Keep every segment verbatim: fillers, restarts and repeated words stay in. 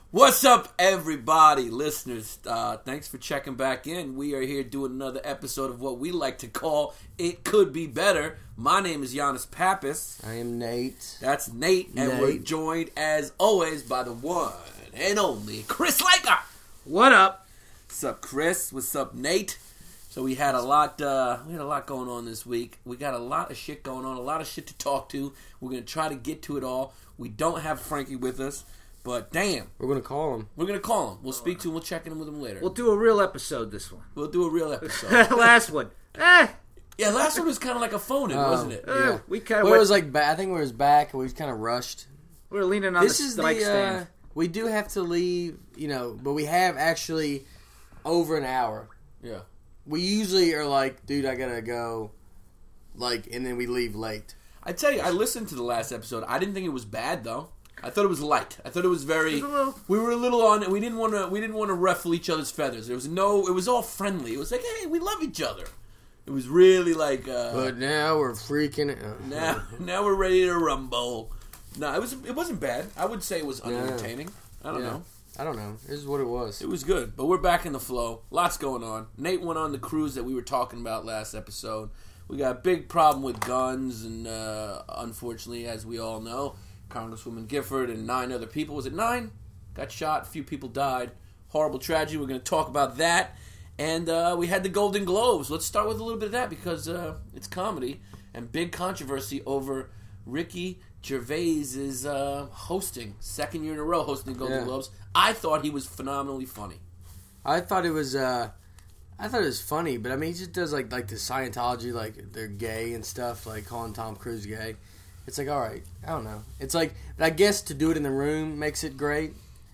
What's up, everybody, listeners? Uh, thanks for checking back in. We are here doing another episode of what we like to call It Could Be Better. My name is Giannis Pappas. I am Nate. That's Nate, and Nate. we're joined, as always, by the one and only Chris Laker. What up? What's up, Chris? What's up, Nate? So we had a lot. Uh, we had a lot going on this week. We got a lot of shit going on. A lot of shit to talk to. We're gonna try to get to it all. We don't have Frankie with us. But damn. We're going to call him. We're going to call him. We'll speak to him. We'll check in with him later. We'll do a real episode this one. We'll do a real episode. Last one. Eh. Yeah, last one was kind of like a phone-in, Oh, wasn't it? Eh, yeah. We kind Well, of it was like, ba- I think we was back and we was kind of rushed. we were leaning on This the is mic the, stand. uh, we do have to leave, you know, but we have actually over an hour. Yeah. We usually are like, dude, I got to go, like, and then we leave late. I tell you, I listened to the last episode. I didn't think it was bad, though. I thought it was light. I thought it was very. It was a little- we were a little on it. We didn't want to. We didn't want to ruffle each other's feathers. There was no. It was all friendly. It was like, hey, we love each other. It was really like. Uh, But now we're freaking out. now, now we're ready to rumble. No, it was. It wasn't bad. I would say it was unentertaining. I don't Yeah. know. I don't know. This is what it was. It was good, but we're back in the flow. Lots going on. Nate went on the cruise that we were talking about last episode. We got a big problem with guns, and uh, unfortunately, as we all know, Congresswoman Gifford and nine other people, was it nine? Got shot, a few people died. Horrible tragedy. We're going to talk about that. And uh, we had the Golden Globes. Let's start with a little bit of that because uh, it's comedy and big controversy over Ricky Gervais's uh, hosting. Second year in a row hosting the Golden Yeah. Globes. I thought he was phenomenally funny. I thought it was, uh, I thought it was funny, but I mean, he just does like like the Scientology, like they're gay and stuff, like calling Tom Cruise gay. It's like, all right, I don't know. It's like, but I guess to do it in the room makes it great.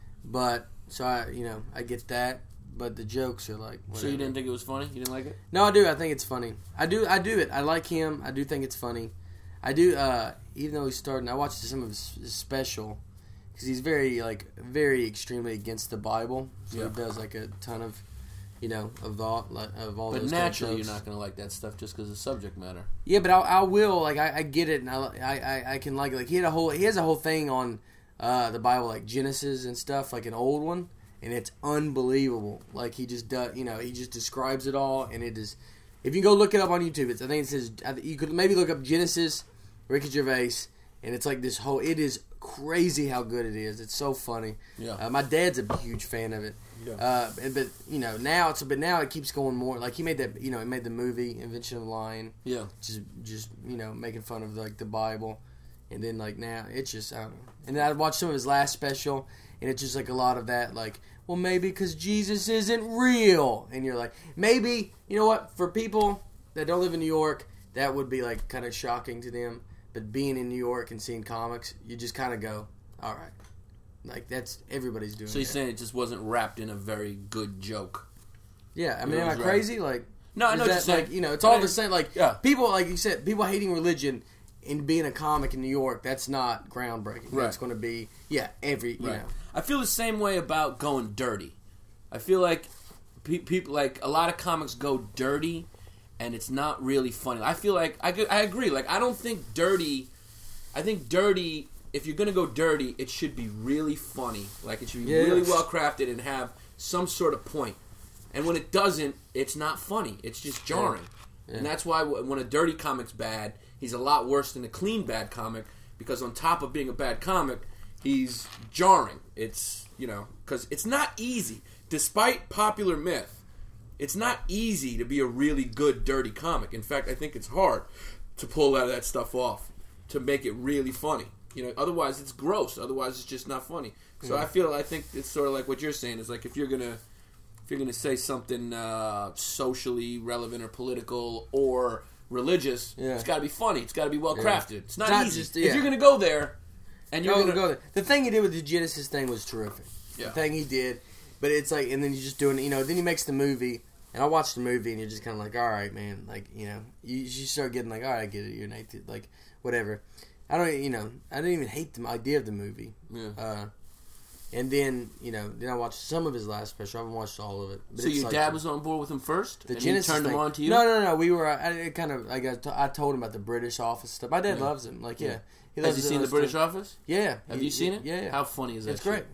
But so I, you know, I get that. But the jokes are like, whatever. So you didn't think it was funny? You didn't like it? No, I do. I think it's funny. I do. I do it. I like him. I do think it's funny. I do. Uh, even though he's starting, I watched some of his, his special because he's very like very extremely against the Bible. So Yeah. he does like a ton of, you know, of all like, of all But those. naturally, kind of you're jokes. not going to like that stuff just because of subject matter. Yeah, but I, I will. Like I, I get it, and I, I, I- I can like it. Like he had a whole. He has a whole thing on uh, the Bible, like Genesis and stuff, like an old one, and it's unbelievable. Like he just does. You know, he just describes it all, and it is. If you go look it up on YouTube, it's. I think it says I think you could maybe look up Genesis, Ricky Gervais, and it's like this whole. It is crazy how good it is. It's so funny. Yeah. Uh, my dad's a huge fan of it. Yeah. Uh, and- but you know now it's but now it keeps going more. Like he made that. You know, he made the movie Invention of Lying. Yeah. Just, just you know, making fun of like the Bible, and then like now it's just I don't know. And then I watched some of his last special, and it's just like a lot of that, like, well, maybe because Jesus isn't real, and you're like, maybe you know what? For people that don't live in New York, that would be like kind of shocking to them. But being in New York and seeing comics, you just kind of go, all right, like that's everybody's doing. So you're that. saying it just wasn't wrapped in a very good joke? Yeah, I You mean, know, am I it's right. crazy? Like, No, I is know what that, you're saying. like, you know, it's all But the I- same. Like, yeah. people, like you said, people hating religion and being a comic in New York, that's not groundbreaking. Right. That's going to be, yeah, every, you Right. know. I feel the same way about going dirty. I feel like pe- people, like a lot of comics go dirty, and it's not really funny. I feel like I, I agree. Like I don't think dirty. I think dirty. If you're gonna go dirty, it should be really funny. Like it should be Yeah. really well crafted and have some sort of point. And when it doesn't, it's not funny. It's just jarring. Yeah. And that's why when a dirty comic's bad, he's a lot worse than a clean bad comic because on top of being a bad comic, he's jarring. It's, you know, because it's not easy. Despite popular myth, it's not easy to be a really good dirty comic. In fact, I think it's hard to pull out of that stuff off to make it really funny. You know, otherwise it's gross. Otherwise it's just not funny. So Yeah. I feel I think it's sort of like what you're saying is like if you're gonna if you're gonna say something uh, socially relevant or political or religious, Yeah. it's got to be funny. It's got to be well crafted. It's not, Not easy. just- If yeah. you're gonna go there and you're Go, gonna go there. The thing he did with the Genesis thing was terrific. Yeah. The thing he did, but it's like, and then you just doing, you know, then he makes the movie, and I watched the movie, and you're just kind of like, all right, man, like, you know, you, you start getting like, all right, I get it, you're Nate, like, whatever. I don't, you know, I didn't even hate the idea of the movie. Yeah. Uh, and then, you know, then I watched some of his last special. I haven't watched all of it. But So it's your like, dad was on board with him first, the and Genesis he turned thing. him on to you. No, no, no. We were. I, I kind of like I, t- I told him about the British Office stuff. My dad Yeah. loves him. Like, yeah, Yeah. he Has loves he seen the those British things. Office? Yeah. Have He- you seen it? Yeah, yeah. How funny is that? It's shit? great. Yeah.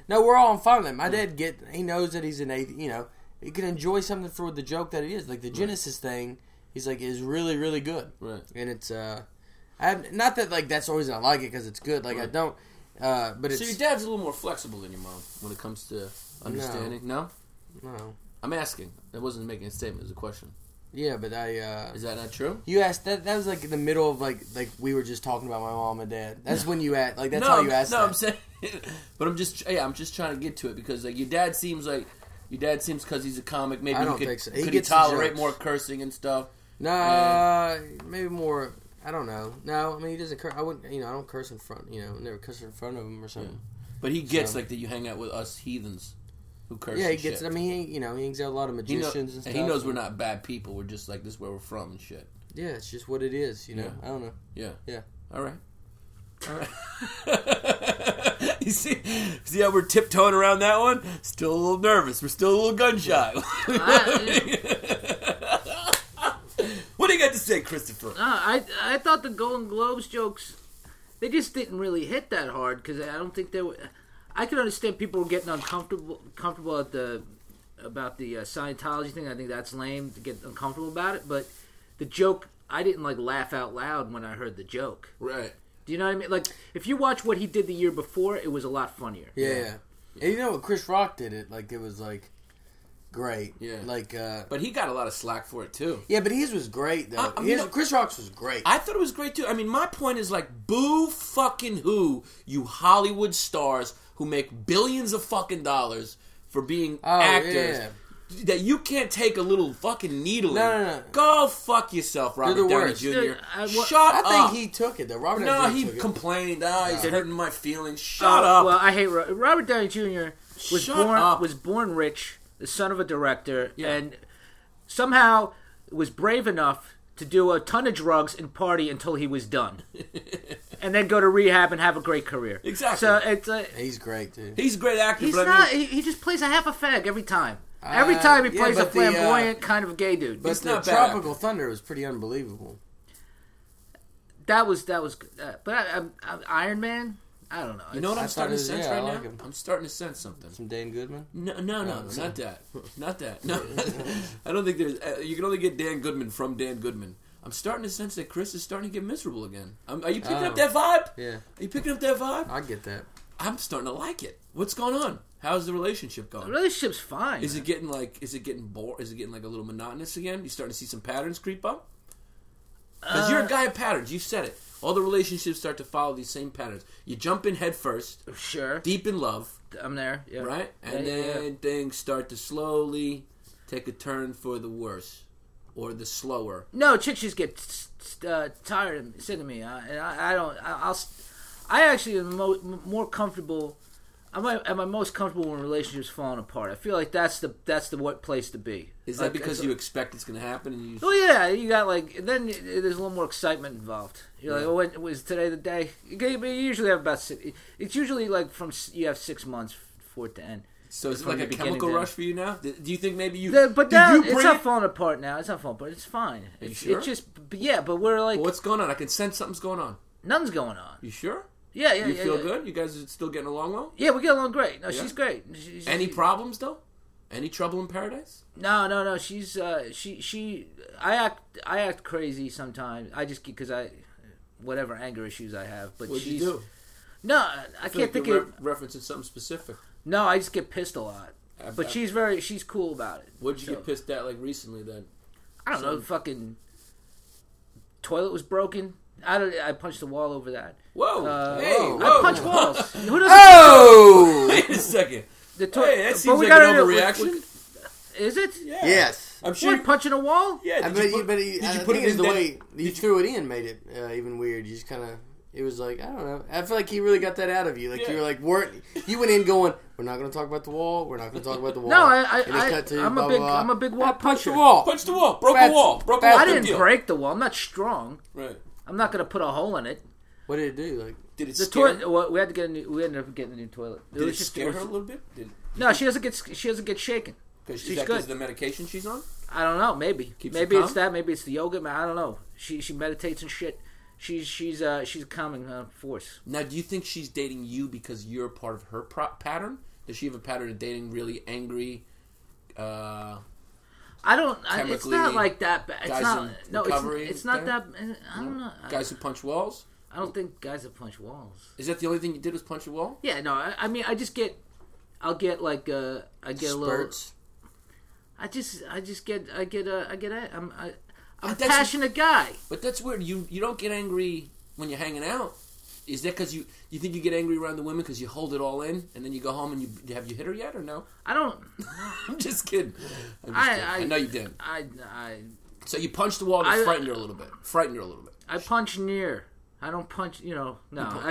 No, we're all fine with it. My dad get he knows that he's an atheist. You know, he can enjoy something for the joke that it is. Like the Genesis thing, he's like is really really good. Right. And it's uh, I have, not that like that's the reason I like it because it's good. Like Right. I don't. Uh, but it's So your dad's a little more flexible than your mom when it comes to understanding. No. no. I'm asking. I wasn't making a statement. It was a question. Yeah, but I. Uh, Is that not true? You asked that. That was like in the middle of like like we were just talking about my mom and dad. That's when you asked. Like that's no, how you asked. No, that. I'm saying, but I'm just yeah, I'm just trying to get to it because like your dad seems like your dad seems because he's a comic. Maybe I he don't could, think so. He could he gets the tolerate jokes. more cursing and stuff. Nah, maybe more. I don't know. No, I mean he doesn't curse. I wouldn't. You know, I don't curse in front. You know, never curse in front of him or something. But he gets So- like that. You hang out with us heathens who curse. Yeah, he and gets. shit. I mean, he, you know, he hangs out with a lot of He, know, magicians and stuff. he knows we're not bad people. We're just like this is where we're from and shit. Yeah, it's just what it is. You know, Yeah. I don't know. Yeah. Yeah. All right. All right. You see, see how we're tiptoeing around that one? Still a little nervous. We're still a little gun shy. What do you got to say, Christopher? Uh, I I thought the Golden Globes jokes, they just didn't really hit that hard because I don't think they were. I can understand people were getting uncomfortable comfortable at the about the uh, Scientology thing. I think that's lame to get uncomfortable about it. But the joke, I didn't like laugh out loud when I heard the joke. Right. Do you know what I mean? Like if you watch what he did the year before, it was a lot funnier. Yeah, yeah. And you know what? Chris Rock did it. Like it was like great. Yeah. Like. uh But he got a lot of slack for it too. Yeah, but his was great though. I- I mean, His- Chris Rock's was great. I thought it was great too. I mean, my point is like, boo fucking who, you Hollywood stars who make billions of fucking dollars for being Oh, actors. yeah. That you can't take a little fucking needle No, in. no, no. Go fuck yourself, Robert the Downey worst. Junior Dude, I- what- Shut I up. think he took it though. Robert No, Downey he took it. complained. Ah, he's Yeah. hurting my feelings. Shut Uh, up. Well, I hate Ro- Robert Downey Junior was Shut born up. was born rich, the son of a director, Yeah. and somehow was brave enough to do a ton of drugs and party until he was done, and then go to rehab and have a great career. Exactly. So it's uh, He's great too. He's a great actor, he's but not. I mean, he, he just plays a half a fag every time. Uh, Every time he yeah, plays a but the, uh, flamboyant kind of gay dude. But It's the not bad. Tropical Thunder was pretty unbelievable. that was that was. Uh, but I, I, I, Iron Man. I don't know. you know what I I'm thought starting it to was- sense yeah, I right like now? him. I'm starting to sense something. Some Dan Goodman. No, no, no, Oh, not that, not that. No, I don't think there's. Uh, you can only get Dan Goodman from Dan Goodman. I'm starting to sense that Chris is starting to get miserable again. Um, are you picking Oh. up that vibe? Yeah, Are you picking up that vibe? I get that. I'm starting to like it. What's going on? How's the relationship The going? relationship's fine. Is it getting like? Is it getting bored? Is it getting like a little monotonous again? You starting to see some patterns creep up? Because you're a guy of patterns. You said it. All the relationships start to follow these same patterns. You jump in head first, Sure. deep in love, I'm there. Yeah. right? And Yeah, yeah, then yeah. things start to slowly take a turn for the worse, or the slower. No, chicks just get uh, tired and sick of me. I, and I, I don't. I, I'll. I actually am mo- more comfortable. I'm at at my most comfortable when relationships falling apart. I feel like that's the that's the what place to be. Is that Like, because it's- you expect it's going to happen? And you Well, yeah, you got like then there's a little more excitement involved. You're like, oh, when, was today the day? You get- you usually have about six. It's usually like from s- you have six months for it to end. so is it from like the a beginning chemical to- rush for you now? Do do you think maybe you? The, but did now you it's bring not it? falling apart now. It's not falling apart. It's fine. you It's, sure? it's just but yeah, but we're like Well, what's going on? I can sense something's going on. nothing's going on. You sure? Yeah, yeah, You yeah. feel yeah. good? You guys are still getting along well? Yeah, we get along great. No, Yeah? she's great. She's, Any she- problems though? Any trouble in paradise? No, no, no. She's uh, she she. I act I act crazy sometimes. I just because I whatever anger issues I have. But What'd she's you do? no. I, I can't feel like think you're of. re- referencing something specific. No, I just get pissed a lot. I- But I- she's very she's cool about it. What'd you So, get pissed at like recently then? I don't know. Some- Fucking toilet was broken. I don't. I punched the wall over that. Whoa! Uh, hey! whoa. Whoa! I punch walls. Who doesn't? Oh! Wait a second. The toi- Hey, that but seems we like an gotta- overreaction. Is it? Yeah. Yes. I'm sure. What, punching a wall? Yeah. I Did bet you you, put, but he, did I you think put it it's in the that- way you threw it in made it uh, even weird. You just kind of, it was like, I don't know. I feel like he really got that out of you. Like Yeah. you were like, weren't, you went in going, we're not going to talk about the wall. We're not going to talk about the wall. No, I, I, And it I cut to I'm blah, a big, blah, blah. I'm a big wall I punched puncher. the wall. Punch the wall. Broke Bad- a wall. Broke a bad- wall. I Big didn't deal. break the wall. I'm not strong. Right. I'm not gonna put a hole in it. What did it do? Like, Did it The scare? toilet. Well, we had to get a new. We ended up getting a new toilet. Did it, was just- scare was- her a little bit? Did, No, she doesn't get. She doesn't get shaken. Cause She's is that good. 'cause of the medication she's on? I don't know. Maybe. Keeps maybe you it's calm? that. Maybe it's the yoga. man, I don't know. She she meditates and shit. She's she's uh she's a calming uh, force. Now, do you think she's dating you because you're part of her pro- pattern? Does she have a pattern of dating really angry? Uh, I don't. I, it's chemically, not like that bad. It's guys not. in No, it's, recovery it's not there? that. I don't know. guys who punch walls? I don't think guys that punch walls. Is that the only thing you did was punch a wall? Yeah, no. I, I mean, I just get. I'll get like. Uh, I get a little. Spurts. I just. I just get. I get. Uh, I get. A, I'm. I, I'm a That's- passionate guy. But that's weird. You you don't get angry when you're hanging out. Is that because you, you think you get angry around the women because you hold it all in and then you go home and you have you hit her yet or no? I don't. I'm just kidding. I'm just I, kidding. I, I know you didn't. I. I. So you punched the wall to I- frighten her a little bit. Frighten her a little bit. I punch near. I don't punch. You know. No. I,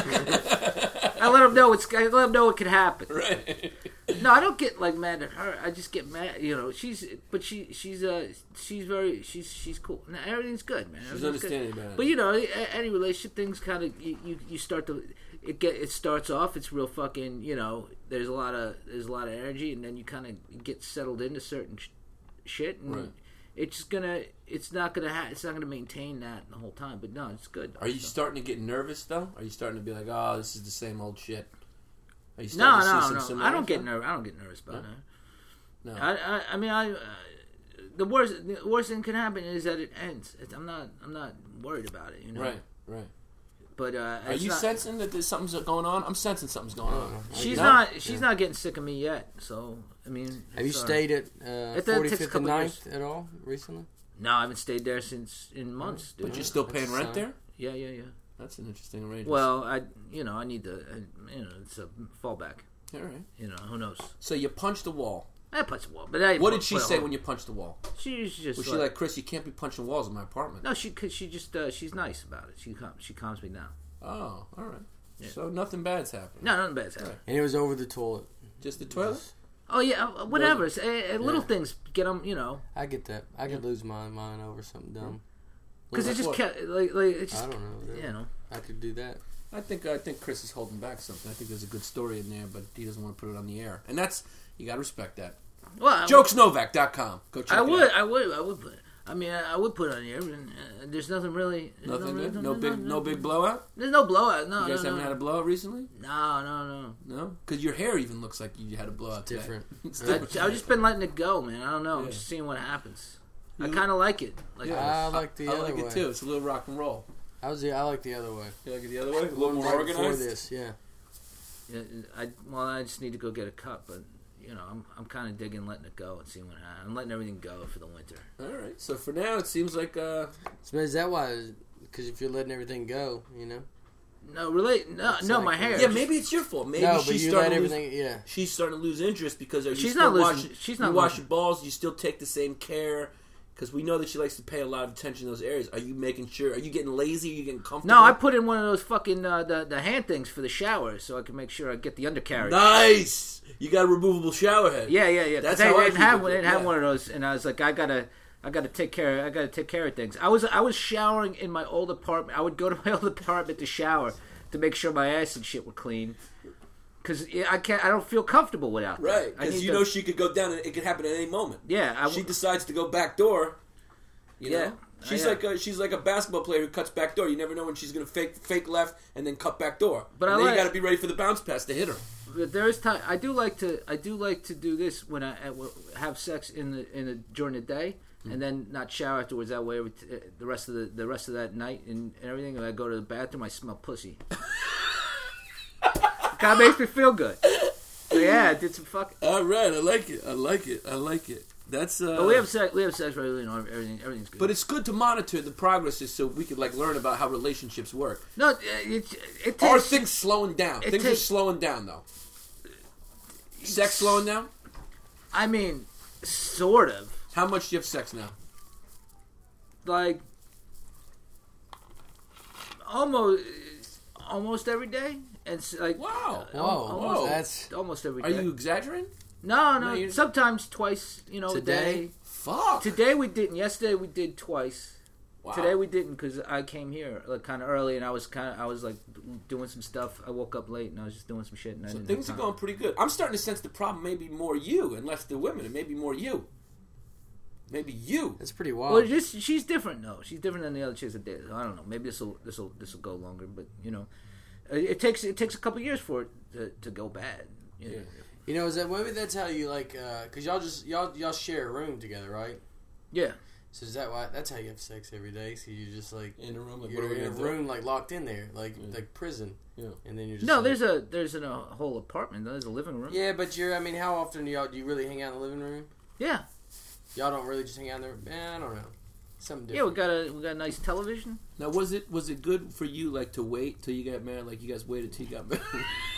I, I let them know it's. I let them know it could happen. Right. No, I don't get like mad at her. I just get mad. You know, she's. But she. She's. Uh. She's very. She's. She's cool. No, everything's good, man. She's Everything's understanding good. about it. But you know, a- any relationship things kind of you, you. You start to. It get. It starts off. It's real fucking. You know. There's a lot of. There's a lot of energy, and then you kind of get settled into certain sh- shit, and Right. it's just gonna. It's not gonna. Ha- it's not gonna maintain that the whole time. But no, it's good. Are you So- starting to get nervous though? Are you starting to be like, oh, this is the same old shit? Are you No, starting to see no, some no. similarities? I don't get nervous. I don't get nervous about No? that. No. I, I, I mean, I. Uh, the worst, the worst thing can happen is that it ends. It's, I'm not, I'm not worried about it. You know. Right. Right. But uh, Are it's you not, sensing that there's something's going on? I'm sensing something's going on. She's No? not. She's not getting sick of me yet. So I mean. Have you it's, uh, stayed at uh, it takes a forty-fifth and couple ninth at all recently? No, I haven't stayed there since in months. Dude. But you're still paying That's rent a there? Yeah, yeah, yeah. That's an interesting arrangement. Well, I, you know, I need to, I, you know, it's a fallback. all right. You know, who knows? So you punched the wall. I punch the wall, but I. What did she but, say uh, when you punched the wall? She's just. Was she like, Chris, you can't be punching walls in my apartment? No, she. Cause she just. Uh, she's nice about it. She. calm- She calms me down. Oh, all right. Yeah. So nothing bad's happening. No, nothing bad's happening. And it was over the toilet. Just the toilet? Oh yeah, uh, whatever. It's, uh, uh, little Yeah. things get them, you know, I get that. I could lose my mind over something dumb. because it Like just what? kept like like it's I just don't know. you know. I could do that. I think I think Chris is holding back something. I think there's a good story in there, but he doesn't want to put it on the air. And that's, you got to respect that. Well, jokes novak dot com. Go check I it would, out. I would, I would put. I mean, I, I would put it on here. And, uh, there's nothing really. there's Nothing no, good? no, No no, big no, no big blowout? There's no blowout. No, You guys no, haven't no. had a blowout recently? No, no, no. No? Because your hair even looks like you had a blowout It's today. different. It's I, different. I've just been letting it go, man. I don't know. I'm Yeah. just seeing what happens. I You- kind of like it. Like I like the I other like way. it too. It's a little rock and roll. I was. I like the other way. You like it the other way? A little more Right before organized? this, yeah. Yeah, I well, I just need to go get a cup, but you know, I'm I'm kind of digging letting it go and seeing what happens. I'm letting everything go for the winter. All right. So for now, it seems like uh, So is that why? Because if you're letting everything go, you know. No, relate. No, It's no, like- my hair. yeah, maybe it's your fault. Maybe no, but she's you starting let to lose. everything. Yeah. She's starting to lose interest because are you She's still not losing- washing? she's you not wash losing- your balls. You still take the same care because we know that she likes to pay a lot of attention to those areas. Are you making sure? Are you getting lazy? Are you getting comfortable? No, I put in one of those fucking uh, the the hand things for the shower, so I can make sure I get the undercarriage. Nice. You got a removable shower head. Yeah, yeah, yeah. That's they, how I didn't keep have it, one. They didn't have yeah. one of those, and I was like, I gotta, I gotta take care. I gotta take care of things. I was, I was showering in my old apartment. I would go to my old apartment to shower to make sure my ass and shit were clean. Because I can't, I don't feel comfortable without that. Right. I Because need you to- know she could go down and it could happen at any moment. Yeah, I she w- decides to go back door. You Yeah. know? She's Yeah. like a she's like a basketball player who cuts back door. You never know when she's gonna fake fake left and then cut back door. But and I then like- you got to be ready for the bounce pass to hit her. But there is time. I do like to. I do like to do this when I uh, have sex in the in the during the day, and then not shower afterwards. That way, every t- uh, the rest of the the rest of that night and, and everything. When I go to the bathroom, I smell pussy. God makes me feel good. So yeah, I did some fucking. All right, I like it. I like it. I like it. That's uh. But we have sex. We have sex regularly. You know, everything. Everything's good. But it's good to monitor the progresses so we could like learn about how relationships work. no, it, it, it Are takes. things slowing down? it Things are takes- slowing down though. Sex slowing down? I mean, sort of. How much do you have sex now? Like almost, almost every day. And it's like Wow. uh, Whoa, almost, whoa. that's almost every Are day. you exaggerating? No, No, no. you- Sometimes twice, you know, a Today? day. Fuck. Today we didn't. Yesterday we did twice. Wow. Today we didn't because I came here like kind of early and I was kind of I was like doing some stuff. I woke up late and I was just doing some shit. And I So didn't things are have time. going pretty good. I'm starting to sense the problem may be more you and less the women. It may be more you. Maybe you. that's pretty Well, wild. just she's different though. She's different than the other chicks I did. I don't know. Maybe this will this will this will go longer, but you know, it, it takes it takes a couple years for it to, to go bad. Yeah. Yeah. You know, is that maybe that's how you like? uh 'Cause y'all just y'all y'all share a room together, right? Yeah. So is that why? That's how you have sex every day. So you just like In a room, like, you're what are we in a gonna do? room like locked in there, like Yeah. like prison. Yeah. And then you're just No, like, there's a there's an, a whole apartment. There's a living room. yeah, but you're. I mean, how often do y'all do you really hang out in the living room? Yeah. Y'all don't really just hang out in there. Eh, I don't know. Something Yeah, we different. got a we got a nice television. Now, was it was it good for you, like, to wait till you got married? Like, you guys waited till you got married?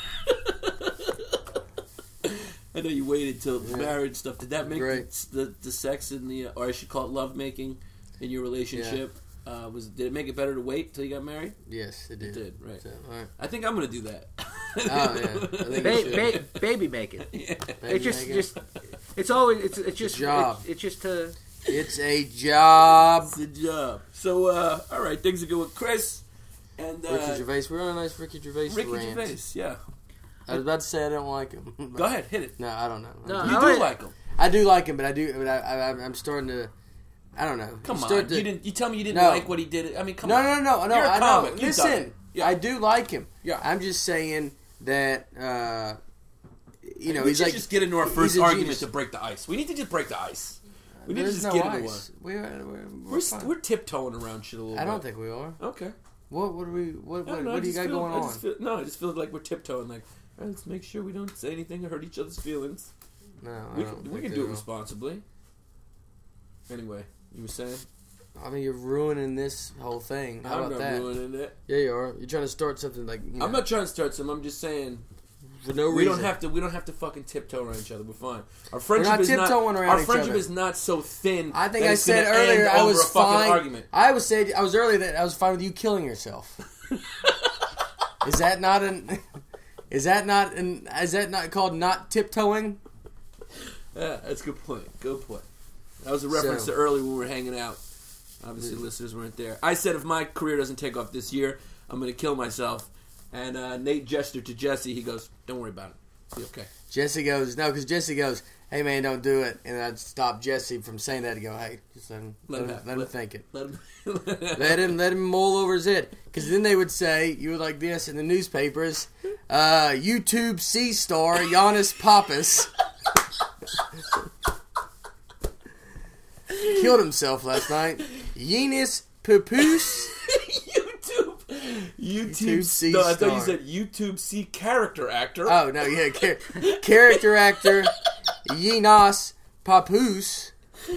I know you waited till Yeah. marriage stuff. Did that make Great. the, the the sex in the, or I should call it love making, in your relationship? Uh, was did it make it better to wait till you got married? Yes, it did. It did, right? So, all right. I think I'm gonna do that. Oh yeah, I think Ba- you should. ba- baby making. Yeah. Baby It's just making. just it's always it's it's just job. It, it's just to It's a job. It's a job. So, uh, all right, things are good with Chris and uh, Ricky Gervais. We're on a nice Ricky Gervais Ricky rant. Gervais. Yeah, I was about to say I don't like him. go ahead, hit it. No, I don't know. No, You I do like- like him. I do like him, but I do. But I, I, I'm starting to. I don't know. Come Start on, to- you didn't. You tell me you didn't No. like what he did. I mean, come no, on. no, no, no, You're a I know. comic. You've done Listen, it. Yeah. I do like him. Yeah. I'm just saying that. Uh, you know, we he's should like just get into our he's first a argument genius. to break the ice. We need to just break the ice. We need to There's just no get into one. ice. We're, we're, we're, We're, fine. we're tiptoeing around shit a little I bit. don't think we are. Okay. What? What do we? What? I don't What, know, I what do you just got feel- going I on? just feel, no, I just feel like we're tiptoeing. Like, all right, let's make sure we don't say anything or hurt each other's feelings. No, I We don't can, think we can they do it will. responsibly. Anyway, you were saying? I mean, you're ruining this whole thing. How I'm about not that? ruining it. Yeah, you are. You're trying to start something like. You know, I'm not trying to start some. I'm just saying for no we reason. don't have to. We don't have to fucking tiptoe around each other. We're fine. Our friendship not is not. tiptoeing around Our each friendship other. is not so thin. I think that I it's said gonna earlier end I over was a fucking fine. argument. I was said I was earlier that I was fine with you killing yourself. Is that not an? Is that not an? Is that not called not tiptoeing? Yeah, that's a good point. Good point. That was a reference So- to earlier when we were hanging out. Obviously, Yeah. listeners weren't there. I said if my career doesn't take off this year, I'm going to kill myself. And uh, Nate gestured to Jesse. He goes, "Don't worry about it. Be okay." Jesse goes no, because Jesse goes, "Hey man, don't do it," and I'd stop Jesse from saying that. To go, "Hey, just let him, Let let, him him, have- let him let- think it." Let him. Let him let him mull over his head. Because then they would say, you would like this in the newspapers, uh, YouTube C star Giannis Pappas killed himself last night. Giannis Papoose. YouTube. YouTube. YouTube C no, I thought you star. said YouTube C character actor. Oh, no, yeah. Char- character actor Giannis Papoose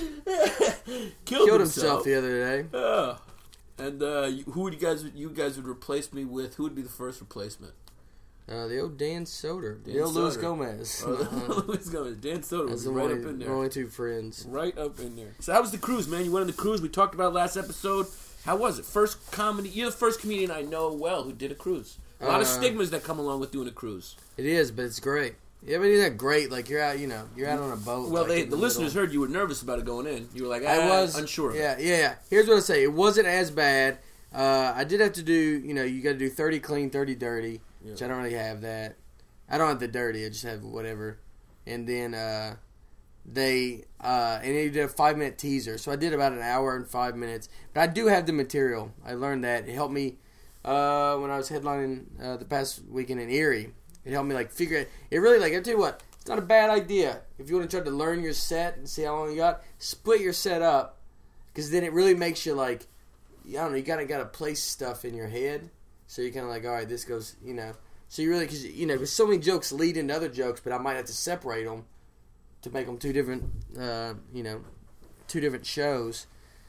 killed, killed himself. himself the other day. Uh, and uh, you- who would you guys? You guys would replace me with? Who would be the first replacement? Uh, the old Dan Soder. Dan the old Luis Soder. Gomez. Uh, Luis Gomez. Dan Soder That's was the right only, up in the there. only two friends. Right up in there. So how was the cruise, man? You went on the cruise. We talked about it last episode. How was it? First comedy. You're the first comedian I know well who did a cruise. A lot of Uh, stigmas that come along with doing a cruise. It is, but it's great. Yeah, but it's not great. Like you're out, you know, you're out on a boat. Well, like, they, in the listeners middle. heard you were nervous about it going in. You were like, ah, I was unsure. Yeah, yeah, yeah. Here's what I say. It wasn't as bad. Uh, I did have to do, you know, you got to do thirty clean, thirty dirty, Yeah. which I don't really have that. I don't have the dirty. I just have whatever. And then uh, they uh, and they did a five minute teaser, so I did about an hour and five minutes. But I do have the material. I learned that it helped me uh, when I was headlining uh, the past weekend in Erie. It helped me like figure it. It really like I tell you what, it's not a bad idea if you want to try to learn your set and see how long you got. Split your set up because then it really makes you like I don't know. You gotta gotta place stuff in your head, so you're kind of like, all right, this goes, you know. So you really, because you know, because so many jokes lead into other jokes, but I might have to separate them to make them two different, uh, you know, two different shows.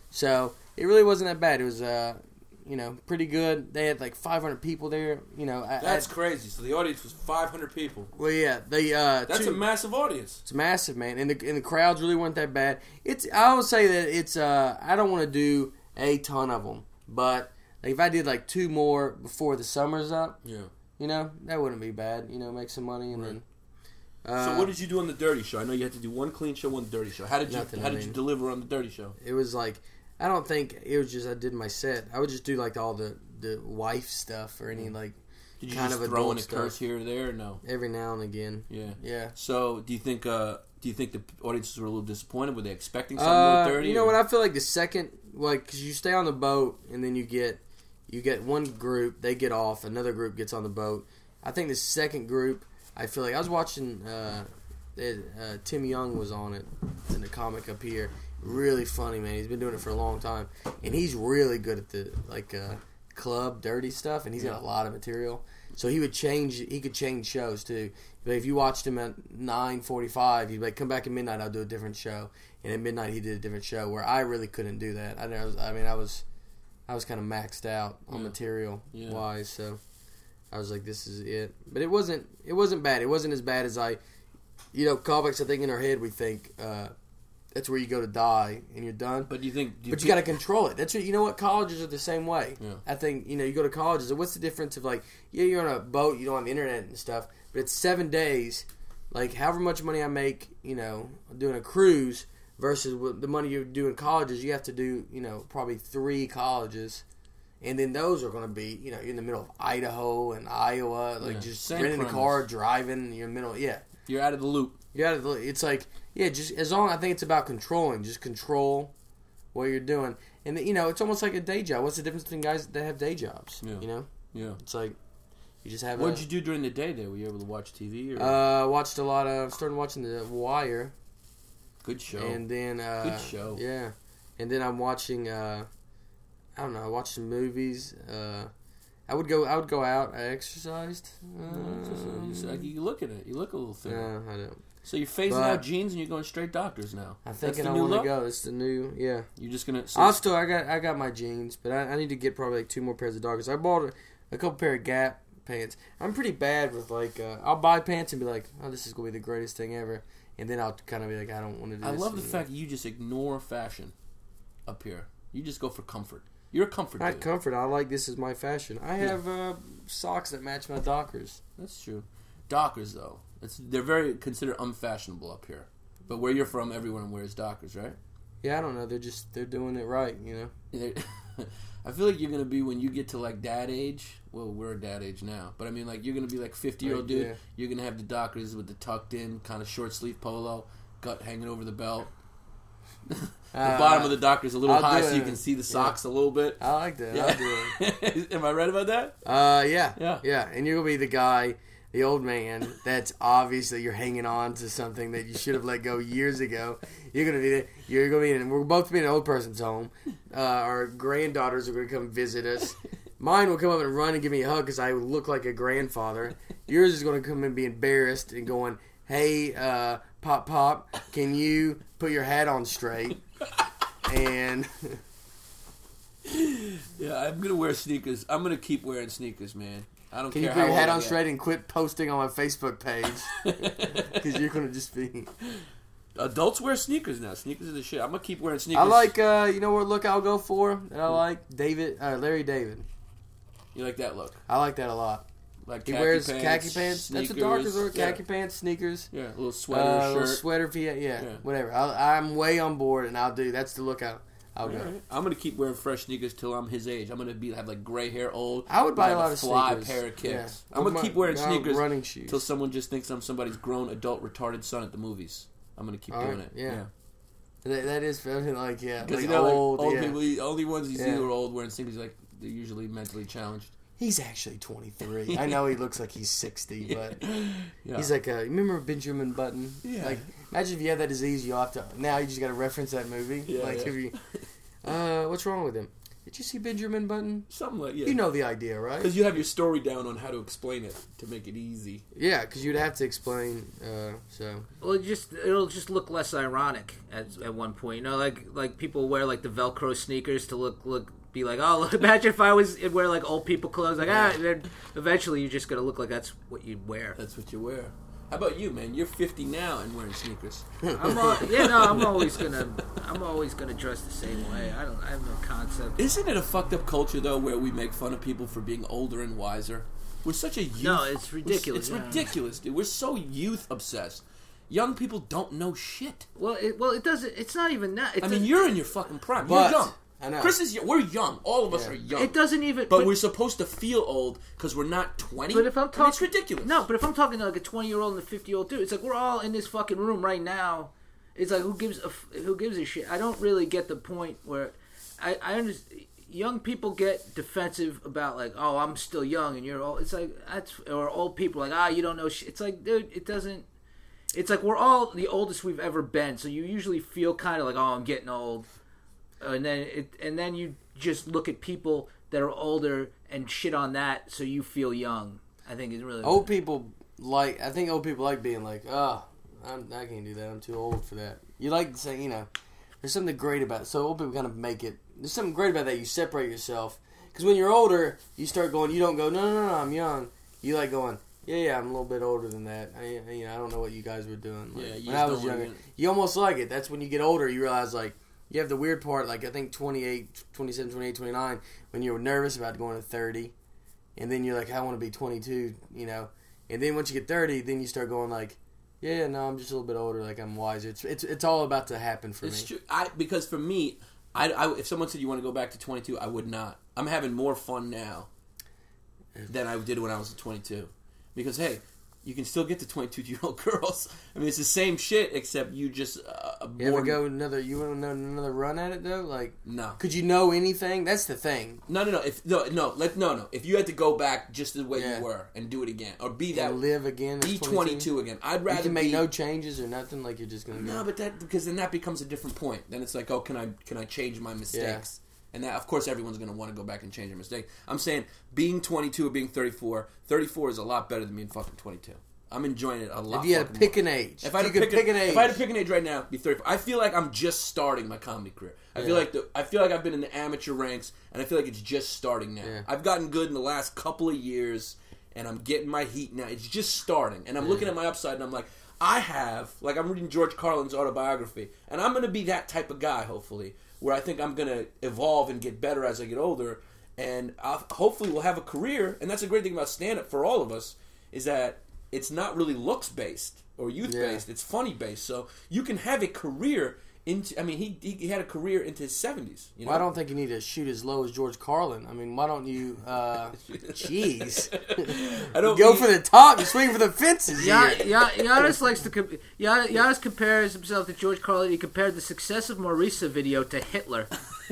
So it really wasn't that bad. It was, uh, you know, pretty good. They had like five hundred people there. You know, I, That's I, crazy. So the audience was five hundred people. well, yeah, they. Uh, That's two, a massive audience. It's massive, man, and the and the crowds really weren't that bad. It's I would say that it's. Uh, I don't want to do a ton of them, but like if I did like two more before the summer's up. Yeah. You know, that wouldn't be bad. You know, make some money and Right. then. Uh, So what did you do on the Dirty Show? I know you had to do one clean show, one dirty show. How did you Nothing, How I did you mean- deliver on the Dirty Show? It was like I don't think it was just I did my set. I would just do like all the the wife stuff or any like Did you kind just of throw in adult a stuff. curse here or there? Or no. every now and again. Yeah. Yeah. So do you think? Uh, do you think the audiences were a little disappointed? Were they expecting something Uh, more dirty? you know or- what? I feel like the second, like, because you stay on the boat and then you get you get one group, they get off, another group gets on the boat. I think the second group I feel like I was watching. Uh, it, uh, Tim Young was on it in the comic up here. Really funny, man. He's been doing it for a long time, and he's really good at the like uh, club dirty stuff. And he's got a lot of material, so he would change. He could change shows too. But if you watched him at nine forty-five, he'd be like, "Come back at midnight. I'll do a different show." And at midnight, he did a different show. Where I really couldn't do that. I, I was. I mean, I was. I was kind of maxed out on yeah. material yeah. wise, so I was like, "This is it." But it wasn't. It wasn't bad. It wasn't as bad as I. You know, comics. I think in our head we think. Uh, That's where you go to die, and you're done. But you think, do you but you got to control it. That's what, you know what, colleges are the same way. Yeah. I think you know you go to colleges. And what's the difference of like yeah you're on a boat, you don't have internet and stuff, but it's seven days, like however much money I make, you know, doing a cruise versus the money you do in colleges. You have to do you know probably three colleges, and then those are going to be you know you're in the middle of Idaho and Iowa, like Yeah. just Same renting premise. a car, driving. You're in the middle, yeah. You're out of the loop. Yeah, it's like yeah, just as long I think it's about controlling, just control what you're doing, and you know it's almost like a day job. What's the difference between guys that have day jobs? Yeah. You know, Yeah. it's like you just have. What a, did you do during the day there? Were you able to watch T V? Or? Uh, watched a lot of. Started watching The Wire. Good show. And then uh, Good show. Yeah, and then I'm watching. Uh, I don't know. I watched some movies. Uh, I would go. I would go out. I exercised. No, just, uh, just, Um, like, you look at it. You look a little thin. yeah, I don't. So you're phasing But- out jeans and you're going straight doctors now. I'm That's thinking the I new want to look? go. It's the new. Yeah. You're just gonna. So I'll still. I got. I got my jeans, but I, I need to get probably like two more pairs of Dockers. I bought a, a couple pair of Gap pants. I'm pretty bad with like. Uh, I'll buy pants and be like, "Oh, this is gonna be the greatest thing ever," and then I'll kind of be like, "I don't want to do I this." love the anymore. fact that you just ignore fashion up here. You just go for comfort. You're a comfort Not dude. comfort. I like this is my fashion. I Yeah. have uh, socks that match my Dockers. That's true. Dockers though, it's they're very considered unfashionable up here. But where you're from, everyone wears Dockers, right? Yeah, I don't know. They're just they're doing it right, you know. They- I feel like you're gonna be when you get to like dad age. Well, we're dad age now, but I mean like you're gonna be like fifty year old Right, dude. yeah. You're gonna have the Dockers with the tucked in kind of short sleeve polo, gut hanging over the belt. the Uh, bottom of the Dockers a little I'll high do so you it. can see the socks a little bit. I like that. I'll do it. Am I right about that? Uh, yeah, Yeah. yeah. And you're gonna be the guy, the old man that's obvious that you're hanging on to something that you should have let go years ago. You're gonna be the, you're gonna be in. We're both be in an old person's home. Uh, our granddaughters are gonna come visit us. Mine will come up and run and give me a hug because I look like a grandfather. Yours is gonna come and be embarrassed and going, "Hey, uh, Pop Pop, can you put your hat on straight?" And Yeah, I'm gonna wear sneakers. I'm gonna keep wearing sneakers, man. I don't can you care put how your hat old I on get. straight and quit posting on my Facebook page? Because you're gonna just be. Adults wear sneakers now. Sneakers are the shit. I'm gonna keep wearing sneakers. I like, uh, you know what look I'll go for? That I like David, uh, Larry David. You like that look? I like that a lot. Like He khaki wears pants, khaki pants. That's what Darkers are. yeah. Khaki pants, sneakers, Yeah, a little sweater, uh, shirt. little sweater, yeah, yeah, Yeah. whatever. I, I'm way on board, and I'll do. That's the look I'll, I'll go. Alright. I'm gonna keep wearing fresh sneakers till I'm his age. I'm gonna be have like gray hair, old. I would buy have a lot of fly sneakers. pair of kicks. Yeah. I'm gonna My- keep wearing my sneakers running shoes. till someone just thinks I'm somebody's grown adult retarded son at the movies. I'm gonna keep All doing right, it. yeah. That, that is very like yeah, Because like you know, old. like, old yeah. people, the only ones you see Yeah. who are old wearing sneakers, like they're usually mentally challenged. He's actually twenty-three. I know he looks like he's sixty, but Yeah. he's like a. Remember Benjamin Button? Yeah. Like, imagine if you had that disease, you have to. Now you just got to reference that movie. Yeah, like, yeah. if you. Uh, what's wrong with him? Did you see Benjamin Button? something like yeah. You know the idea, right? Because you have your story down on how to explain it to make it easy. Yeah, because you'd have to explain. Uh, so Well, it just it'll just look less ironic at at one point. You know, like like people wear like the Velcro sneakers to look look be like, oh, look, imagine if I was wear like old people clothes. Like ah, then eventually you're just gonna look like that's what you'd wear. That's what you wear. How about you, man? You're fifty now and wearing sneakers. I'm all, yeah, no, I'm always gonna I'm always gonna dress the same way. I don't I have no concept. Isn't it a fucked up culture though, where we make fun of people for being older and wiser? We're such a youth. No, it's ridiculous, It's, yeah. ridiculous, dude. We're so youth obsessed. Young people don't know shit. Well, it, well, it doesn't. It's not even that. It I mean, doesn't- you're in your fucking prime. But- you're young. I know. Chris is. We're young. All of us Yeah. are young. It doesn't even. But, we're supposed to feel old because we're not twenty. But if I'm I mean, talking, it's ridiculous. No, but if I'm talking to like a twenty year old and a fifty year old dude, it's like we're all in this fucking room right now. It's like who gives a f- who gives a shit? I don't really get the point where I I understand. young people get defensive about like, oh, I'm still young and you're old. It's like that's or old people like, ah, you don't know. Sh-. It's like, dude, it doesn't. It's like we're all the oldest we've ever been, so you usually feel kind of like, oh, I'm getting old, and then it and then you just look at people that are older and shit on that, so you feel young. I think it's really old people like. I think old people like being like, oh, I'm, I can't do that. I'm too old for that. You like to say, you know, there's something great about it. So old people kind of make it. There's something great about that. You separate yourself because when you're older, you start going. You don't go, no, no, no, no I'm young. You like going, yeah, yeah, I'm a little bit older than that. I, you know, I don't know what you guys were doing. Like, yeah, you when I was younger, even... you almost like it. That's when you get older, you realize like you have the weird part. Like I think twenty-eight, twenty-seven, twenty-eight, twenty-nine, when you're nervous about going to thirty, and then you're like, I want to be twenty-two, you know, and then once you get thirty, then you start going like. Yeah, no, I'm just a little bit older. Like I'm wiser. It's it's it's all about to happen for it's me. True. I because for me, I, I if someone said you want to go back to twenty-two, I would not. I'm having more fun now than I did when I was twenty-two. Because hey, you can still get to twenty-two year old girls. I mean, it's the same shit except you just. Uh, you ever go another? You want another run at it though? Like no. Could you know anything? That's the thing. No, no, no. If no, no, let no, no. If you had to go back just the way yeah. you were and do it again, or be that, and live again, be twenty-two again. I'd rather you can make be, no changes or nothing. Like you're just gonna go. No, but that because then that becomes a different point. Then it's like, oh, can I can I change my mistakes? Yeah. And that, of course, everyone's going to want to go back and change their mistake. I'm saying being twenty-two or being thirty-four, thirty-four is a lot better than being fucking twenty-two. I'm enjoying it a lot. If you had to pick more. an age, if I had you to pick, pick an, an age, if I had to pick an age right now, it'd be thirty-four. I feel like I'm just starting my comedy career. I yeah. feel like the, I feel like I've been in the amateur ranks, and I feel like it's just starting now. Yeah. I've gotten good in the last couple of years, and I'm getting my heat now. It's just starting, and I'm yeah. looking at my upside, and I'm like, I have like I'm reading George Carlin's autobiography, and I'm going to be that type of guy, hopefully. Where I think I'm going to evolve and get better as I get older. And I'll, hopefully we'll have a career. And that's a great thing about stand-up for all of us, is that it's not really looks-based or youth-based. Yeah. It's funny-based. So you can have a career into... I mean, he he had a career into his seventies. You know? Well, I don't think you need to shoot as low as George Carlin. I mean, why don't you... Uh, jeez. I don't Go mean, for the top. You swing for the fences. Yeah, yeah, Giannis likes to... Gian, Giannis compares himself to George Carlin. He compared the success of Marisa video to Hitler.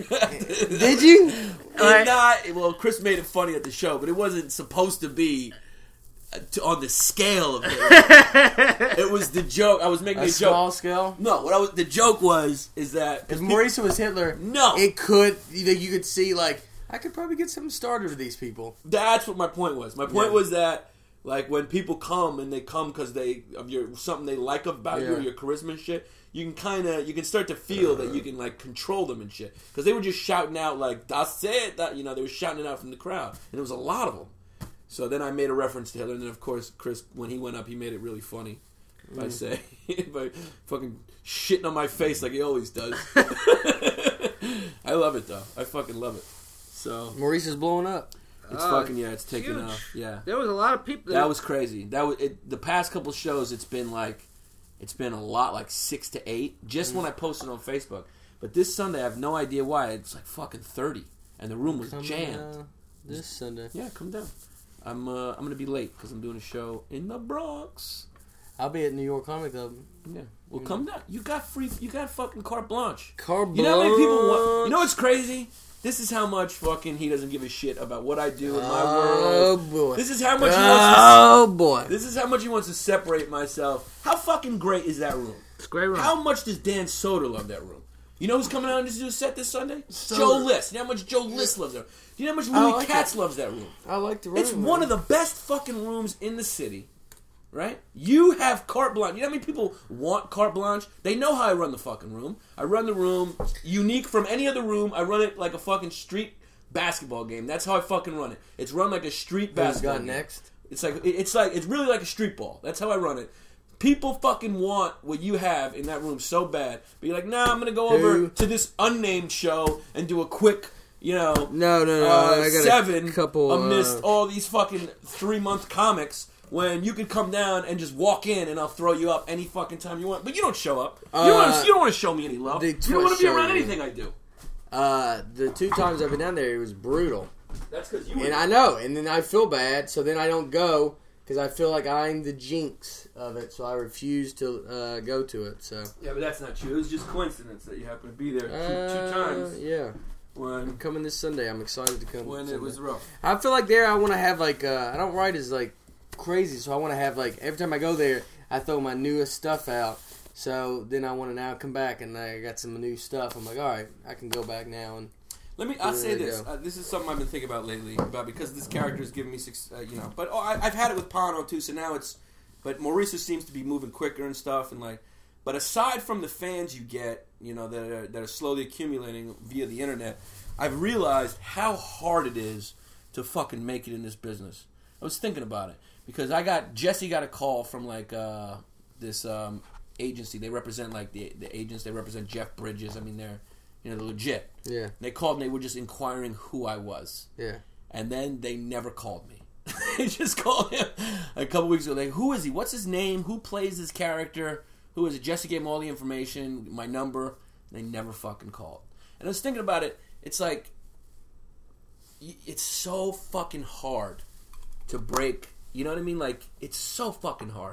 Did you? Right. Not, well, Chris made it funny at the show, but it wasn't supposed to be... To, on the scale of it. It was the joke. I was making a, a joke. Small scale? No, what I was the joke was is that if Marisa was Hitler, no, it could you know you could see like I could probably get something started with these people. That's what my point was. My point yeah. was that like when people come and they come because they of your something they like about yeah. you or your charisma and shit, you can kind of you can start to feel that you can like control them and shit because they were just shouting out like that's it that you know they were shouting it out from the crowd and there was a lot of them. So then I made a reference to Hitler, and then of course Chris, when he went up, he made it really funny by mm. saying, by fucking shitting on my face like he always does. I love it though. I fucking love it. So Maurice is blowing up. It's uh, fucking yeah. It's taking huge. off. Yeah, there was a lot of people. That, that was crazy. That was it, the past couple shows. It's been like, it's been a lot, like six to eight. Just mm. when I posted on Facebook, but this Sunday I have no idea why. It's like fucking thirty, and the room was come jammed. Down. This Sunday, yeah, come down. I'm uh, I'm gonna be late because I'm doing a show in the Bronx. I'll be at New York Comic Club. Yeah, well, come down. You got free. You got fucking carte blanche. Carte blanche. You know how many people want? You know what's crazy? This is how much fucking he doesn't give a shit about what I do in my oh, world. Oh boy. This is how much. Oh he wants to, oh boy. This is how much he wants to separate myself. How fucking great is that room? It's a great room. How much does Dan Soder love that room? You know who's coming out and do a set this Sunday? Soder. Joe List. You know how much Joe List loves that room? Do you know how much Louis like Katz it. loves that room? I like the room. It's one man. of the best fucking rooms in the city, right? You have carte blanche. You know how many people want carte blanche? They know how I run the fucking room. I run the room unique from any other room. I run it like a fucking street basketball game. That's how I fucking run it. It's run like a street basketball Who's got game. next? It's like it's like it's really like a street ball. That's how I run it. People fucking want what you have in that room so bad. But you're like, nah, I'm going to go over Who? to this unnamed show and do a quick, you know, no, no, no, uh, I got seven a couple, amidst uh... all these fucking three-month comics when you could come down and just walk in and I'll throw you up any fucking time you want. But you don't show up. You, uh, don't, want to, you don't want to show me any love. You don't want to be around anything I do. Uh, the two times I've been down there, it was brutal. That's because you And I know, and then I feel bad, so then I don't go. Because I feel like I'm the jinx of it, so I refuse to uh, go to it. So yeah, but that's not true. It was just coincidence that you happened to be there two, uh, two times. Yeah. When I'm coming this Sunday. I'm excited to come. when Sunday. it was rough. I feel like there I want to have like uh, I don't write as like crazy, so I want to have like every time I go there, I throw my newest stuff out. So then I want to now come back and I got some new stuff. I'm like, all right, I can go back now and. Let me. I'll say There you this. go. Uh, this is something I've been thinking about lately about because this character is giving me six. Uh, you know, but oh, I, I've had it with Pano too. So now it's. But Mauricio seems to be moving quicker and stuff, and like. But aside from the fans you get, you know, that are, that are slowly accumulating via the internet, I've realized how hard it is to fucking make it in this business. I was thinking about it because I got Jesse got a call from like uh, this um, agency. They represent like the the agents. They represent Jeff Bridges. I mean, they're you know they're legit. Yeah. And they called and they were just inquiring who I was. Yeah. And then they never called me. They just called him a couple weeks ago. Like, who is he? What's his name? Who plays his character? Who is it? Jesse gave him all the information, my number. They never fucking called. And I was thinking about it. It's like, it's so fucking hard to break. You know what I mean? Like, it's so fucking hard.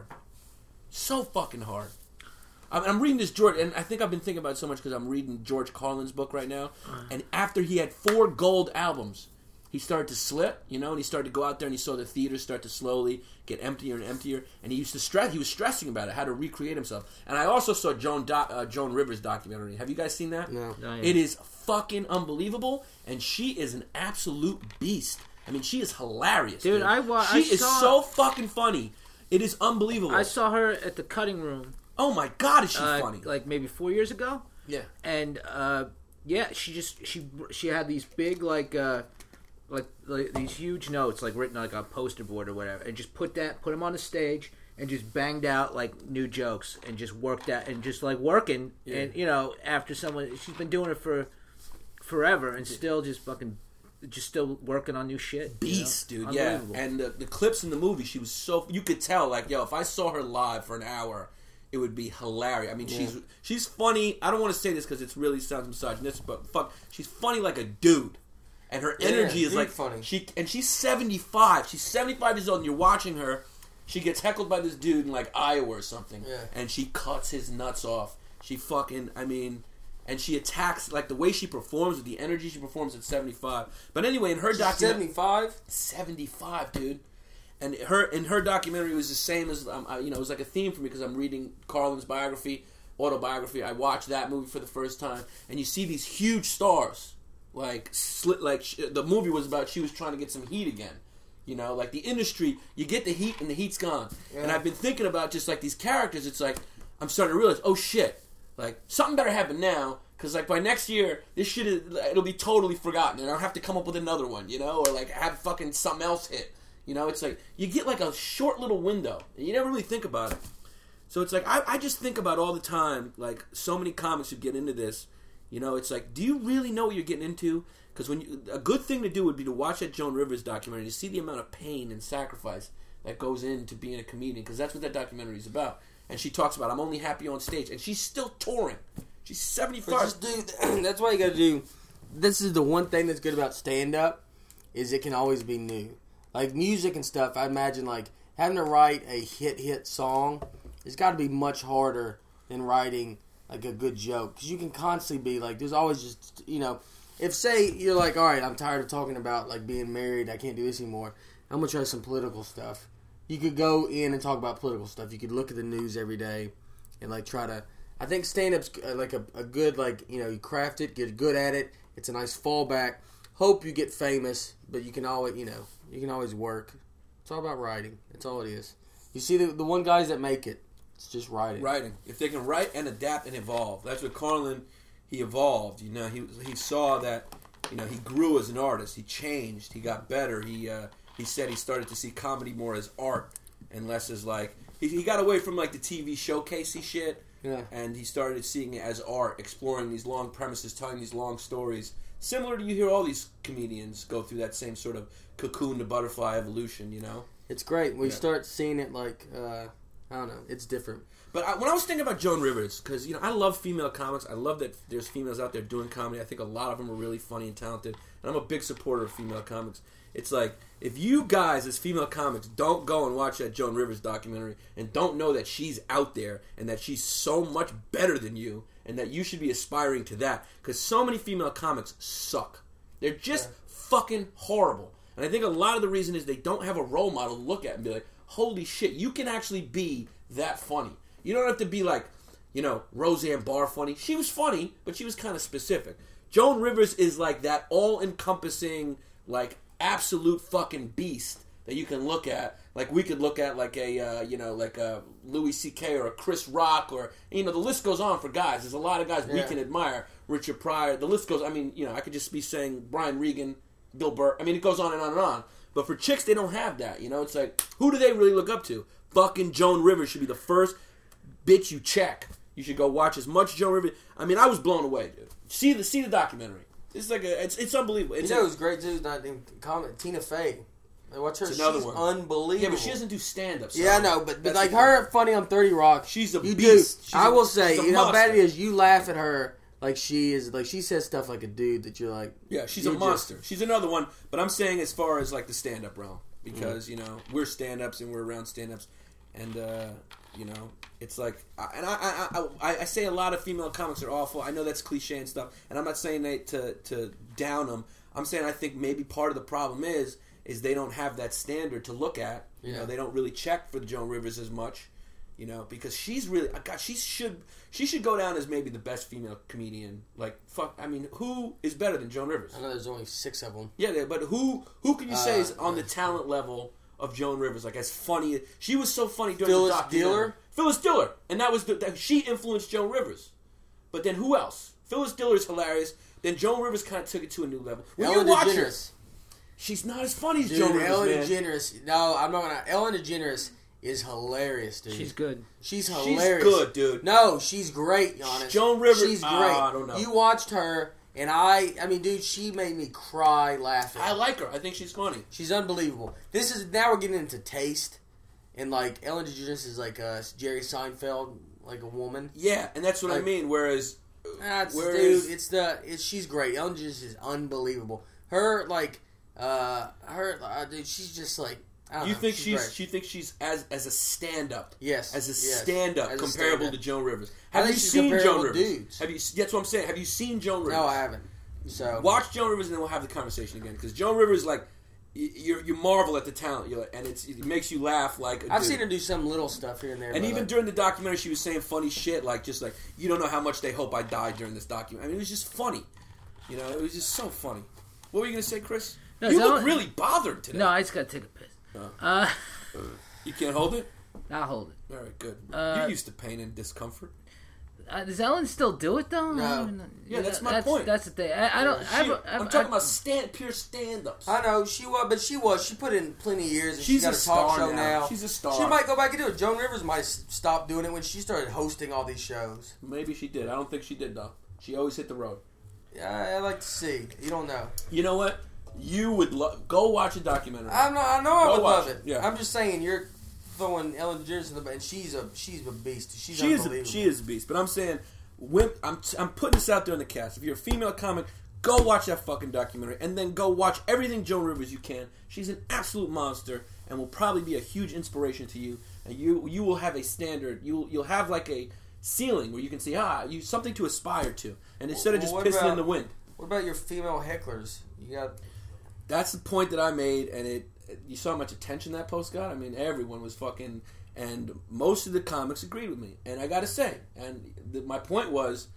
So fucking hard. I'm, I'm reading this George, and I think I've been thinking about it so much because I'm reading George Carlin's book right now. And after he had four gold albums, he started to slip, you know, and he started to go out there and he saw the theaters start to slowly get emptier and emptier. And he used to stress, he was stressing about it, how to recreate himself. And I also saw Joan Do- uh, Joan Rivers' documentary. Have you guys seen that? No. No, yeah. It is fucking unbelievable, and she is an absolute beast. I mean, she is hilarious, dude. Dude, I wa- She I is saw- so fucking funny. It is unbelievable. I saw her at the Cutting Room. Oh my god, is she uh, funny? Like maybe four years ago. Yeah. And uh, yeah, she just she she had these big like uh, like like these huge notes like written like on a poster board or whatever, and just put that put them on the stage and just banged out like new jokes and just worked out and just like working Yeah. and you know after someone she's been doing it for forever and still just fucking just still working on new shit. Beast, you know? dude. Yeah. Unbelievable. And the, the clips in the movie, she was so you could tell like, yo, if I saw her live for an hour, it would be hilarious. I mean, Yeah. she's she's funny. I don't want to say this because it really sounds misogynistic, but fuck, she's funny like a dude, and her Yeah, energy is dude like funny. she and she's seventy-five. She's seventy-five years old, and you're watching her. She gets heckled by this dude in like Iowa or something, Yeah. and she cuts his nuts off. She fucking, I mean, and she attacks like the way she performs with the energy she performs at seventy-five. But anyway, in her documentary, seventy-five seventy-five, dude. And her in her documentary was the same as um, I, you know it was like a theme for me because I'm reading Carlin's biography, autobiography. I watched that movie for the first time, and you see these huge stars like slit like sh- the movie was about. She was trying to get some heat again, you know, like the industry. You get the heat, and the heat's gone. Yeah. And I've been thinking about just like these characters. It's like I'm starting to realize, oh shit, like something better happen now. Because, like, by next year, this shit, is, it'll be totally forgotten. And I'll have to come up with another one, you know? Or, like, have fucking something else hit. You know? It's like, you get, like, a short little window. And you never really think about it. So it's like, I, I just think about all the time, like, so many comics who get into this. You know, it's like, do you really know what you're getting into? Because when you, a good thing to do would be to watch that Joan Rivers documentary to see the amount of pain and sacrifice that goes into being a comedian. Because that's what that documentary is about. And she talks about, I'm only happy on stage. And she's still touring. She's seventy-five. Just do, that's why you got to do. This is the one thing that's good about stand-up is it can always be new. Like music and stuff, I imagine like having to write a hit hit song, it's got to be much harder than writing like a good joke because you can constantly be like, there's always just you know, if say you're like, all right, I'm tired of talking about like being married, I can't do this anymore. I'm gonna try some political stuff. You could go in and talk about political stuff. You could look at the news every day and like try to. I think stand-up's like a, a good, like, you know, you craft it, get good at it. It's a nice fallback. Hope you get famous, but you can always, you know, you can always work. It's all about writing. That's all it is. You see the the one guys that make it, it's just writing. Writing. If they can write and adapt and evolve. That's what Carlin, he evolved. You know, he he saw that, you know, he grew as an artist. He changed. He got better. He uh, he said he started to see comedy more as art and less as, like, he, he got away from, like, the T V showcasey shit. Yeah. And he started seeing it as art, exploring these long premises, telling these long stories. Similar to you hear all these comedians go through that same sort of cocoon to butterfly evolution, you know? It's great. We Yeah. start seeing it like, uh, I don't know, it's different. But I, when I was thinking about Joan Rivers, because, you know, I love female comics. I love that there's females out there doing comedy. I think a lot of them are really funny and talented. And I'm a big supporter of female comics. It's like, if you guys as female comics don't go and watch that Joan Rivers documentary and don't know that she's out there and that she's so much better than you and that you should be aspiring to that, because so many female comics suck. They're just Yeah. fucking horrible. And I think a lot of the reason is they don't have a role model to look at and be like, holy shit, you can actually be that funny. You don't have to be like, you know, Roseanne Barr funny. She was funny, but she was kind of specific. Joan Rivers is like that all-encompassing, like, absolute fucking beast that you can look at. Like, we could look at like a, uh, you know, like a Louis C K or a Chris Rock or, you know, the list goes on for guys. There's a lot of guys Yeah. we can admire. Richard Pryor. The list goes, I mean, you know, I could just be saying Brian Regan, Bill Burr. I mean, it goes on and on and on. But for chicks, they don't have that, you know? It's like, who do they really look up to? Fucking Joan Rivers should be the first bitch you check. You should go watch as much Joan Rivers. I mean, I was blown away, dude. See the see the documentary. It's like a, it's it's unbelievable. It's you know a, who's great too? Not in comment. Tina Fey. Like, watch her. It's another She's one. unbelievable. yeah, but she doesn't do stand up. Yeah, I know, but, but That's like the her funny on thirty Rock. She's a you beast. Do, She's I a- will say, she's a you know how bad it monster. is. You laugh at her like she is. Like she says stuff like a dude that you're like. Yeah, she's a you're monster. just- She's another one. But I'm saying as far as like the stand up realm, because you know we're stand ups and we're around stand ups, and uh, you know it's like, and I I, I I say a lot of female comics are awful. I know that's cliche and stuff, and I'm not saying that to to down them. I'm saying I think maybe part of the problem is is they don't have that standard to look at. You Yeah. know, they don't really check for Joan Rivers as much. You know, because she's really, God, she should, she should go down as maybe the best female comedian. Like, fuck, I mean, who is better than Joan Rivers? I know there's only six of them. Yeah, but who, who can you say Uh, is on the talent level of Joan Rivers? Like, as funny, she was so funny during Phyllis the documentary. Diller? Phyllis Diller, and that was the, that, she influenced Joan Rivers. But then who else? Phyllis Diller is hilarious. Then Joan Rivers kind of took it to a new level. When Ellen you watch her, DeGeneres. she's not as funny as Dude, Joan Rivers, Ellen man. DeGeneres. No, I'm not gonna. Ellen DeGeneres is hilarious, dude. She's good. She's She's hilarious. good, dude. No, she's great, Giannis. Joan Rivers- She's great. Ah, I don't know. You watched her, and I. I mean, dude, she made me cry laughing. I like her. I think she's funny. She's unbelievable. This is now we're getting into taste, and like Ellen DeGeneres is like uh, Jerry Seinfeld, like a woman. Yeah, and that's what I Like- mean. Whereas, That's whereas dude, it's the it's she's great. Ellen DeGeneres is unbelievable. Her like uh her uh, dude, she's just like I don't you know, think she's, she's great. she thinks she's as as a stand up. Yes, As a yes, stand up as a comparable stand-up. to Joan Rivers. I Have think you she's seen comparable Joan to Rivers? dudes. Have you that's what I'm saying. Have you seen Joan Rivers? No, I haven't. So Watch Joan Rivers and then we'll have the conversation again because Joan Rivers like you you you marvel at the talent you're like, and it's it makes you laugh like a I've dude. seen her do some little stuff here and there. And but, even like, during the documentary, she was saying funny shit, like just like you don't know how much they hope I die during this documentary. I mean, it was just funny, you know. It was just so funny. What were you gonna say, Chris? No, you so- look really bothered today. No, I just gotta take a piss. Oh. Uh, You can't hold it. I'll hold it. All right, good. Uh, You're used to pain and discomfort. Uh, does Ellen still do it though? No. I don't even- Yeah, that's my that's, point. That's the thing. I, I don't. She- I have, a- I have, I'm talking I- about stand pure stand-ups. I know she was, but she was. She put in plenty of years, and She's she's got a a, talk star show now. now. She's a star. She might go back and do it. Joan Rivers might s- stop doing it when she started hosting all these shows. Maybe she did. I don't think she did though. She always hit the road. Yeah, I like to see. You don't know. You know what? You would lo- go watch a documentary. I'm not, I know I Go would watch love it, it. yeah. I'm just saying you're throwing Ellen DeGeneres in the and she's a she's a beast. She's she is a, unbelievable. she is a beast. But I'm saying, when, I'm I'm putting this out there in the cast. If you're a female comic, go watch that fucking documentary, and then go watch everything Joan Rivers you can. She's an absolute monster, and will probably be a huge inspiration to you. And you you will have a standard. You you'll have like a ceiling where you can see ah you something to aspire to, and instead of Well, just what pissing about- in the wind. What about your female hecklers? You got That's the point that I made, and it. You saw how much attention that post got. I mean, everyone was fucking, and most of the comics agreed with me. And I got to say, and the, my point was,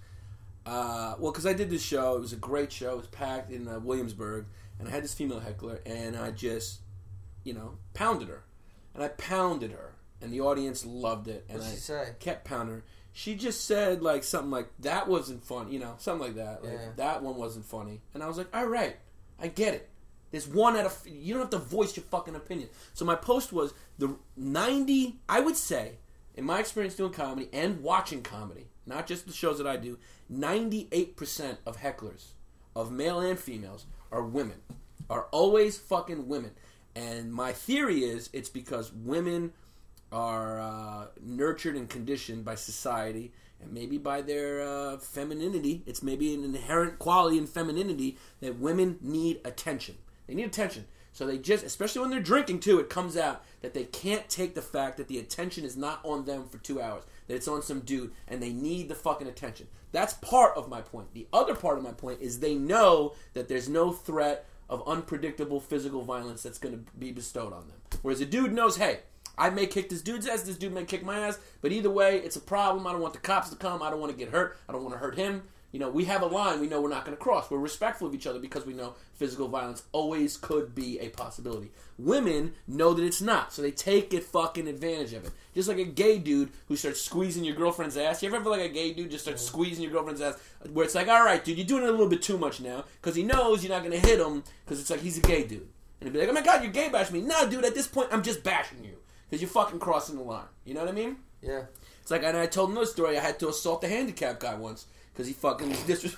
uh, well, because I did this show, it was a great show. It was packed in uh, Williamsburg, and I had this female heckler, and I just, you know, pounded her, and I pounded her, and the audience loved it, and What'd I she say? kept pounding her. She just said like something like that wasn't fun, you know, something like that. Like Yeah. that one wasn't funny, and I was like, all right, I get it. There's one out of you don't have to voice your fucking opinion. So my post was the ninety. I would say, in my experience doing comedy and watching comedy, not just the shows that I do, ninety-eight percent of hecklers, of male and females, are women. Are always fucking women. And my theory is it's because women are uh, nurtured and conditioned by society and maybe by their uh, femininity. It's maybe an inherent quality in femininity that women need attention. They need attention. So they just, especially when they're drinking too, it comes out that they can't take the fact that the attention is not on them for two hours, that it's on some dude, and they need the fucking attention. That's part of my point. The other part of my point is they know that there's no threat of unpredictable physical violence that's going to be bestowed on them. Whereas a dude knows, hey, I may kick this dude's ass, this dude may kick my ass, but either way, it's a problem. I don't want the cops to come. I don't want to get hurt. I don't want to hurt him. You know, we have a line we know we're not going to cross. We're respectful of each other because we know physical violence always could be a possibility. Women know that it's not, so they take it fucking advantage of it. Just like a gay dude who starts squeezing your girlfriend's ass. You ever feel like a gay dude just starts squeezing your girlfriend's ass, where it's like, all right, dude, you're doing it a little bit too much now, because he knows you're not going to hit him, because it's like he's a gay dude. And he'll be like, oh my god, you're gay bashing me. No, dude, at this point, I'm just bashing you, because you're fucking crossing the line. You know what I mean? Yeah. It's like, and I told another story, I had to assault the handicapped guy once. Because he fucking was disres-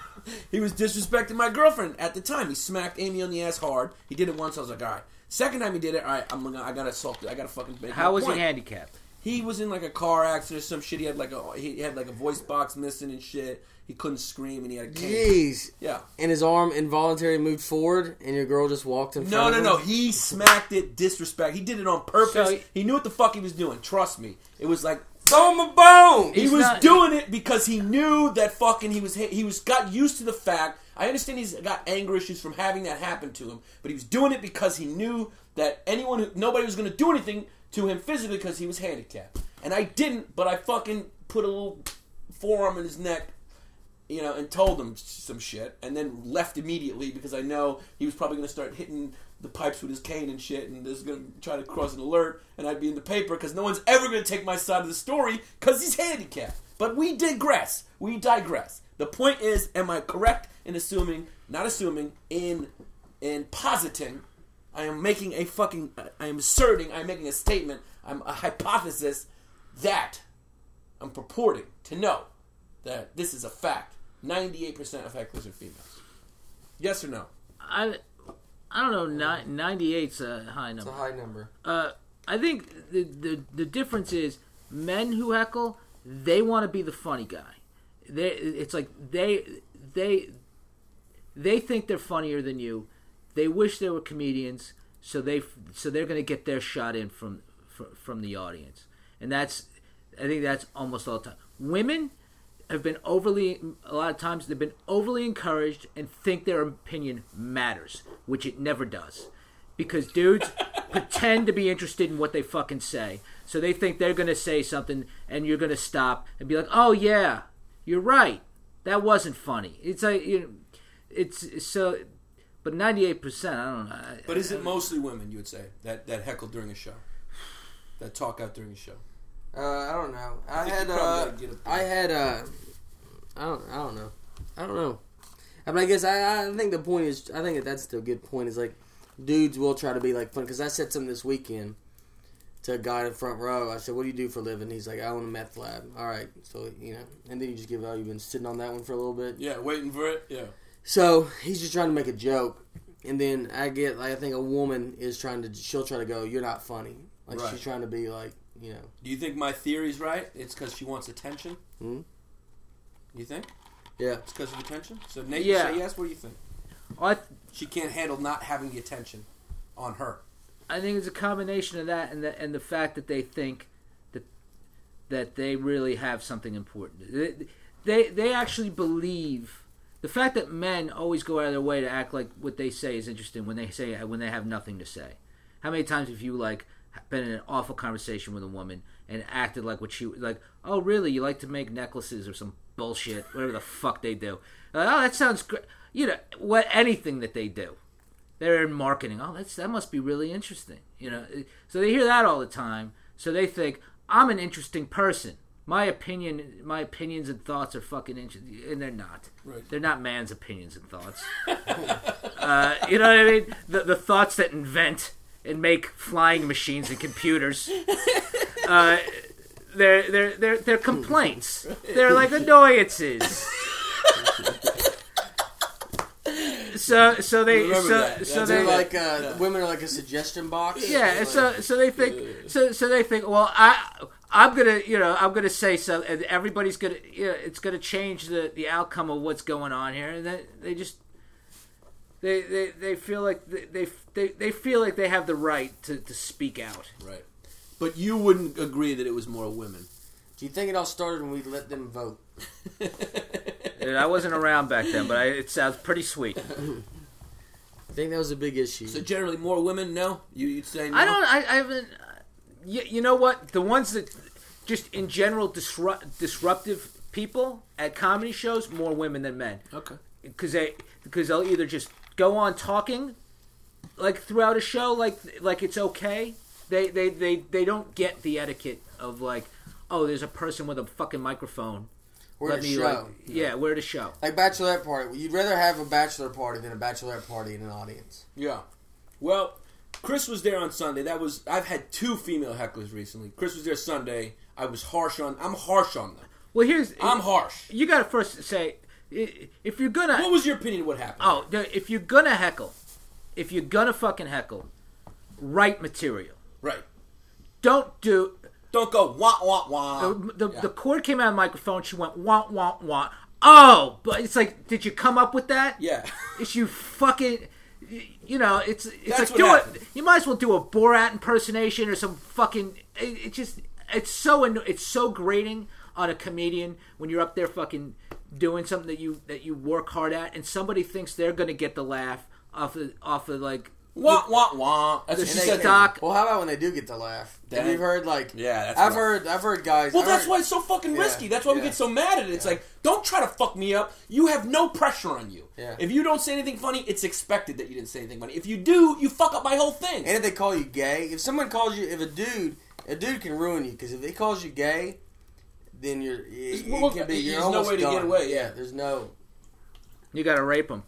he was disrespecting my girlfriend at the time. He smacked Amy on the ass hard. He did it once. I was like, all right. Second time he did it, all right. I'm gonna, I gotta assault. I gotta fucking make. How was point. he handicapped? He was in like a car accident or some shit. He had like a he had like a voice box missing and shit. He couldn't scream and he had a cane. Jeez. Yeah. And his arm involuntarily moved forward, and your girl just walked in front No, of no, him? no. He smacked it. Disrespect. He did it on purpose. So he, he knew what the fuck he was doing. Trust me. It was like. Throw him a bone! He He's was not- doing it because he knew that fucking he was he was got used to the fact. I understand he's got anger issues from having that happen to him, but he was doing it because he knew that anyone who, nobody was going to do anything to him physically because he was handicapped. And I didn't, but I fucking put a little forearm in his neck, you know, and told him some shit, and then left immediately because I know he was probably going to start hitting the pipes with his cane and shit, and is going to try to cross an alert, and I'd be in the paper because no one's ever going to take my side of the story because he's handicapped. But we digress. We digress. The point is, am I correct in assuming, not assuming, in in positing, I am making a fucking, I am asserting, I'm making a statement, I'm a hypothesis that I'm purporting to know that this is a fact. ninety-eight percent of hecklers are females. Yes or no? I, I don't know. Ni- ninety-eight's a high It's number. a high number. Uh, I think the, the the difference is men who heckle, they want to be the funny guy. They it's like they they they think they're funnier than you. They wish they were comedians, so they so they're going to get their shot in from, from from the audience, and that's I think that's almost all the time. Women have been overly a lot of times they've been overly encouraged and think their opinion matters, which it never does. Because dudes pretend to be interested in what they fucking say. So they think they're going to say something and you're going to stop and be like, "Oh yeah, you're right. That wasn't funny." It's like you know, it's so but ninety-eight percent, I don't know. But is it mostly women, you would say, that, that heckle during a show? That talk out during a show? Uh, I don't know. I, think had, you uh, probably gotta get up there. I had, uh, I don't, I don't know. I don't know. I mean, I guess I, I think the point is, I think that that's still a good point, is like, dudes will try to be like fun, because I said something this weekend to a guy in the front row. I said, "What do you do for a living?" He's like, "I own a meth lab." All right, so, you know, and then you just give out, you've been sitting on that one for a little bit. Yeah, waiting for it, yeah. So, he's just trying to make a joke, and then I get, like, I think a woman is trying to, she'll try to go, "You're not funny." Like, Right. she's trying to be like, you know. Do you think my theory's right? It's because she wants attention? Hmm? You think? Yeah. It's because of attention? So, Nate, Yeah. you say yes, what do you think? I, th- She can't handle not having the attention on her. I think it's a combination of that and the, and the fact that they think that that they really have something important. They, they they actually believe the fact that men always go out of their way to act like what they say is interesting when they say when they have nothing to say. How many times have you like been in an awful conversation with a woman and acted like what she like? Oh, really? You like to make necklaces or some bullshit, whatever the fuck they do? Like, oh, that sounds great. You know what? Anything that they do. They're in marketing. Oh, that's that must be really interesting. You know, so they hear that all the time. So they think I'm an interesting person. My opinion, my opinions and thoughts are fucking interesting, and they're not. Right. They're not man's opinions and thoughts. uh, you know what I mean? The the thoughts that invent and make flying machines and computers. Uh, they're they're they're they're complaints. They're like annoyances. So, so they, Remember so, that. so That's they, They're like, uh, Yeah. women are like a suggestion box. yeah. Like, So, so they think, so, so they think, well, I, I'm gonna, you know, I'm gonna say so, and everybody's gonna, you know, it's gonna change the, the outcome of what's going on here, and then they just, They, they, they feel like they, they they they feel like they have the right to, to speak out. Right. But you wouldn't agree that it was more women. Do you think it all started when we let them vote? Dude, I wasn't around back then, but I, it sounds pretty sweet. I think that was a big issue. So generally more women, no? You, you'd say no? I don't, I, I haven't, you, you know what? The ones that, just in general, disrupt, disruptive people at comedy shows, more women than men. Okay. Because they, because they'll either just go on talking, like throughout a show, like like it's okay. They they, they, they don't get the etiquette of like, oh, there's a person with a fucking microphone. Where Let to me show. like, yeah, where to show. Like bachelorette party. You'd rather have a bachelor party than a bachelorette party in an audience. Yeah. Well, Chris was there on Sunday. That was I've had two female hecklers recently. Chris was there Sunday. I was harsh on. I'm harsh on them. Well, here's I'm harsh. You got to first say if you're gonna. What was your opinion of what happened? Oh, if you're gonna heckle, if you're gonna fucking heckle, write material. Right. Don't do. Don't go wah wah wah. The the, Yeah. the cord came out of the microphone. She went wah wah wah. Oh, but it's like, did you come up with that? Yeah. If you fucking, you know, it's it's That's like what do happened. it. You might as well do a Borat impersonation or some fucking. It, it just it's so anno- it's so grating on a comedian when you're up there fucking doing something that you that you work hard at, and somebody thinks they're gonna get the laugh off of off of like Wah wah wah. That's The what she And said. they- stock- Well, how about when they do get the laugh? That- Have you heard like? Yeah, that's I've rough. heard. I've heard guys. Well, I've that's heard- why it's so fucking Yeah, risky. That's why we yeah. get so mad at it. It's Yeah. like, don't try to fuck me up. You have no pressure on you. Yeah. If you don't say anything funny, it's expected that you didn't say anything funny. If you do, you fuck up my whole thing. And if they call you gay, if someone calls you, if a dude, a dude can ruin you because if they calls you gay, then you're. It, it Well, can be. You're there's no almost way to get done. away, yeah. There's no. you got to rape them.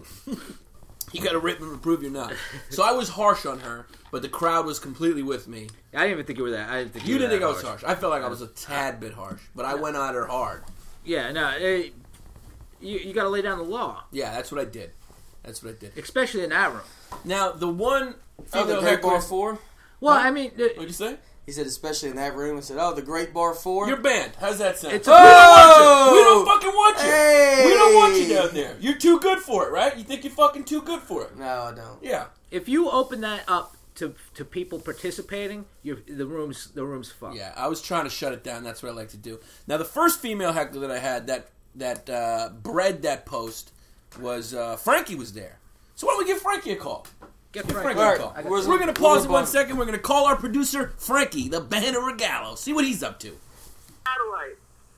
You got to rip him to prove you're not. So I was harsh on her, but the crowd was completely with me. I didn't even think you were that. I didn't think you, You were didn't think that I was harsh. I felt like I was a tad bit harsh, but I went at her hard. Yeah, no. It, you you got to lay down the law, Yeah, that's what I did. That's what I did. especially in that room. Now, the one Oh, the female Great Bar heckler... Four. Well, What? I mean, What'd you say? He said, especially in that room. I said, "Oh, the Great Bar Four." You're banned. How's that sound? It's a- we don't want Oh! you. We don't fucking want you. Hey! We don't want you down there. You're too good for it, right? You think you're fucking too good for it. No, I don't. Yeah. if you open that up to to people participating, you the rooms the rooms fucked. Yeah, I was trying to shut it down. That's what I like to do. Now, the first female heckler that I had that that uh, bred that post was uh, Frankie was there. So why don't we give Frankie a call? Get Give Frank. Frankie All a right. call. Where's- We're going to pause where's it one Bob? second. We're going to call our producer, Frankie, the Band of Regalo. See what he's up to. Satellite.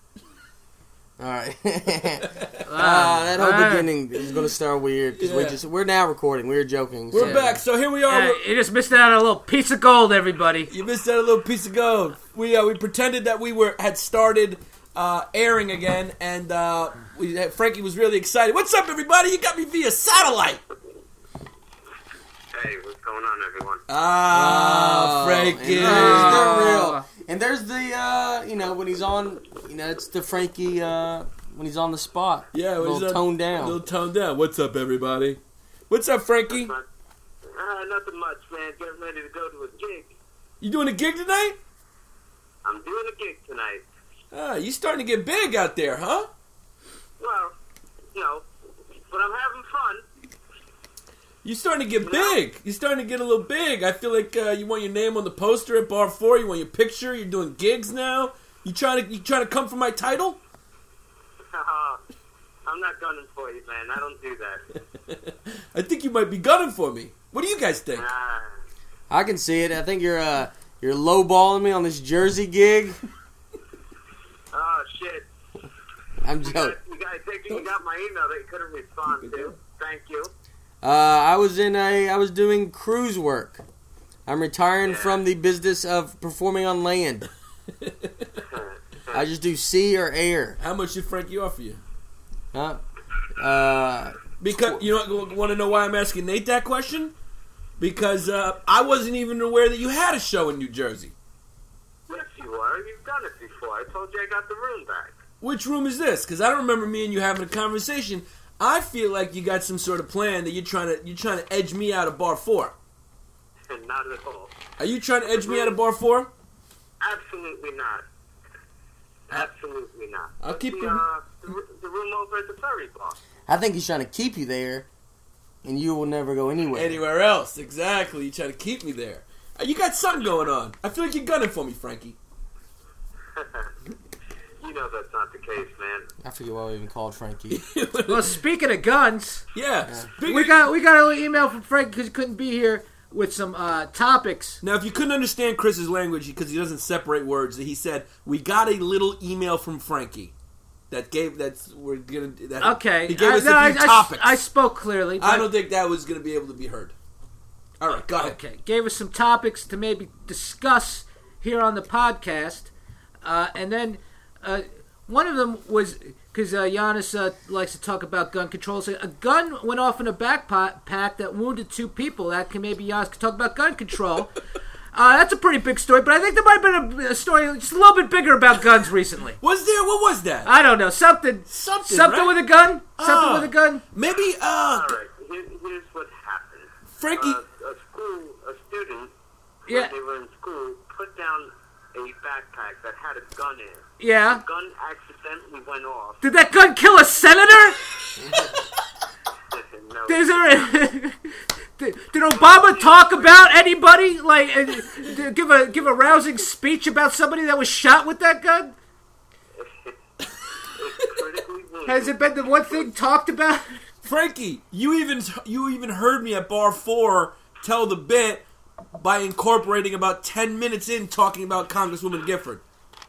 All right. Ah, that whole Ah. beginning is going to start weird because we Yeah. just we're now recording. We're joking. We're Yeah. back. So here we are. Yeah, We're- you just missed out on a little piece of gold, everybody. You missed out a little piece of gold. We uh, we pretended that we were had started uh, airing again, and uh, we had, Frankie was really excited. What's up, everybody? You got me via satellite. Hey, what's going on, everyone? Ah, Oh, Frankie. And there's the Oh. real. And there's the uh, you know when he's on. You know it's the Frankie uh, when he's on the spot. Yeah, a when little he's on- toned down. A little toned down. What's up, everybody? What's up, Frankie? But, uh, nothing much, man. Getting ready to go to a gig. You doing a gig tonight? I'm doing a gig tonight. Ah, you starting to get big out there, huh? Well, you know, but I'm having fun. You starting to get big. You're starting to get a little big. I feel like uh, you want your name on the poster at Bar Four. You want your picture. You're doing gigs now. You trying to you trying to come for my title? I'm not gunning for you, man. I don't do that. I think you might be gunning for me. What do you guys think? Ah, I can see it. I think you're uh, you're lowballing me on this Jersey gig. oh, shit. I'm You joking. guys, you guys thinking you got my email that you couldn't respond to. Thank you. Uh, I was in a I was doing cruise work. I'm retiring Yeah. from the business of performing on land. I just do sea or air. How much did Frankie offer you? Huh? Uh, Because you know, want to know why I'm asking Nate that question? Because uh, I wasn't even aware that you had a show in New Jersey. Yes, you are. You've done it before. I told you I got the room back. Which room is this? Because I don't remember me and you having a conversation. I feel like you got some sort of plan that you're trying to you're trying to edge me out of Bar Four. Not at all. Are you trying to edge me out of Bar Four? Absolutely not. Absolutely not. I'll keep the, the- uh, the, the room over at the Ferry Bar. I think he's trying to keep you there. and you will never go anywhere. Anywhere else, exactly. You try to keep me there. Uh, You got something going on. I feel like you're gunning for me, Frankie. You know that's not the case, man. I forget why we even called Frankie. Well, speaking of guns, yeah. Speaking we got we got a little email from Frank because he couldn't be here with some uh, topics. Now, if you couldn't understand Chris's language because he doesn't separate words, he said we got a little email from Frankie that gave that's we're gonna that Okay, He gave I, us no, a few I, I, topics. I spoke clearly. I but- don't think that was going to be able to be heard. All right, go ahead. Okay, gave us some topics to maybe discuss here on the podcast, uh, and then uh, one of them was because uh, Giannis uh, likes to talk about gun control. So a gun went off in a backpack that wounded two people. That can maybe Giannis could talk about gun control. Uh, that's a pretty big story, but I think there might have been a, a story just a little bit bigger about guns recently. Was there? What was that? I don't know, something, Something, something right? with a gun, something Ah. with a gun. Maybe, uh, All right, here, here's what happened. Frankie. Uh, a school, a student, Yeah. when they were in school, put down a backpack that had a gun in it. Yeah. The gun accidentally went off. Did that gun kill a senator? no, Is there? Did, did Obama talk about anybody? Like, uh, give a give a rousing speech about somebody that was shot with that gun? it's critically wounded. Has it been the one thing talked about? Frankie, you even you even heard me at bar four tell the bit by incorporating about ten minutes in talking about Congresswoman Gifford.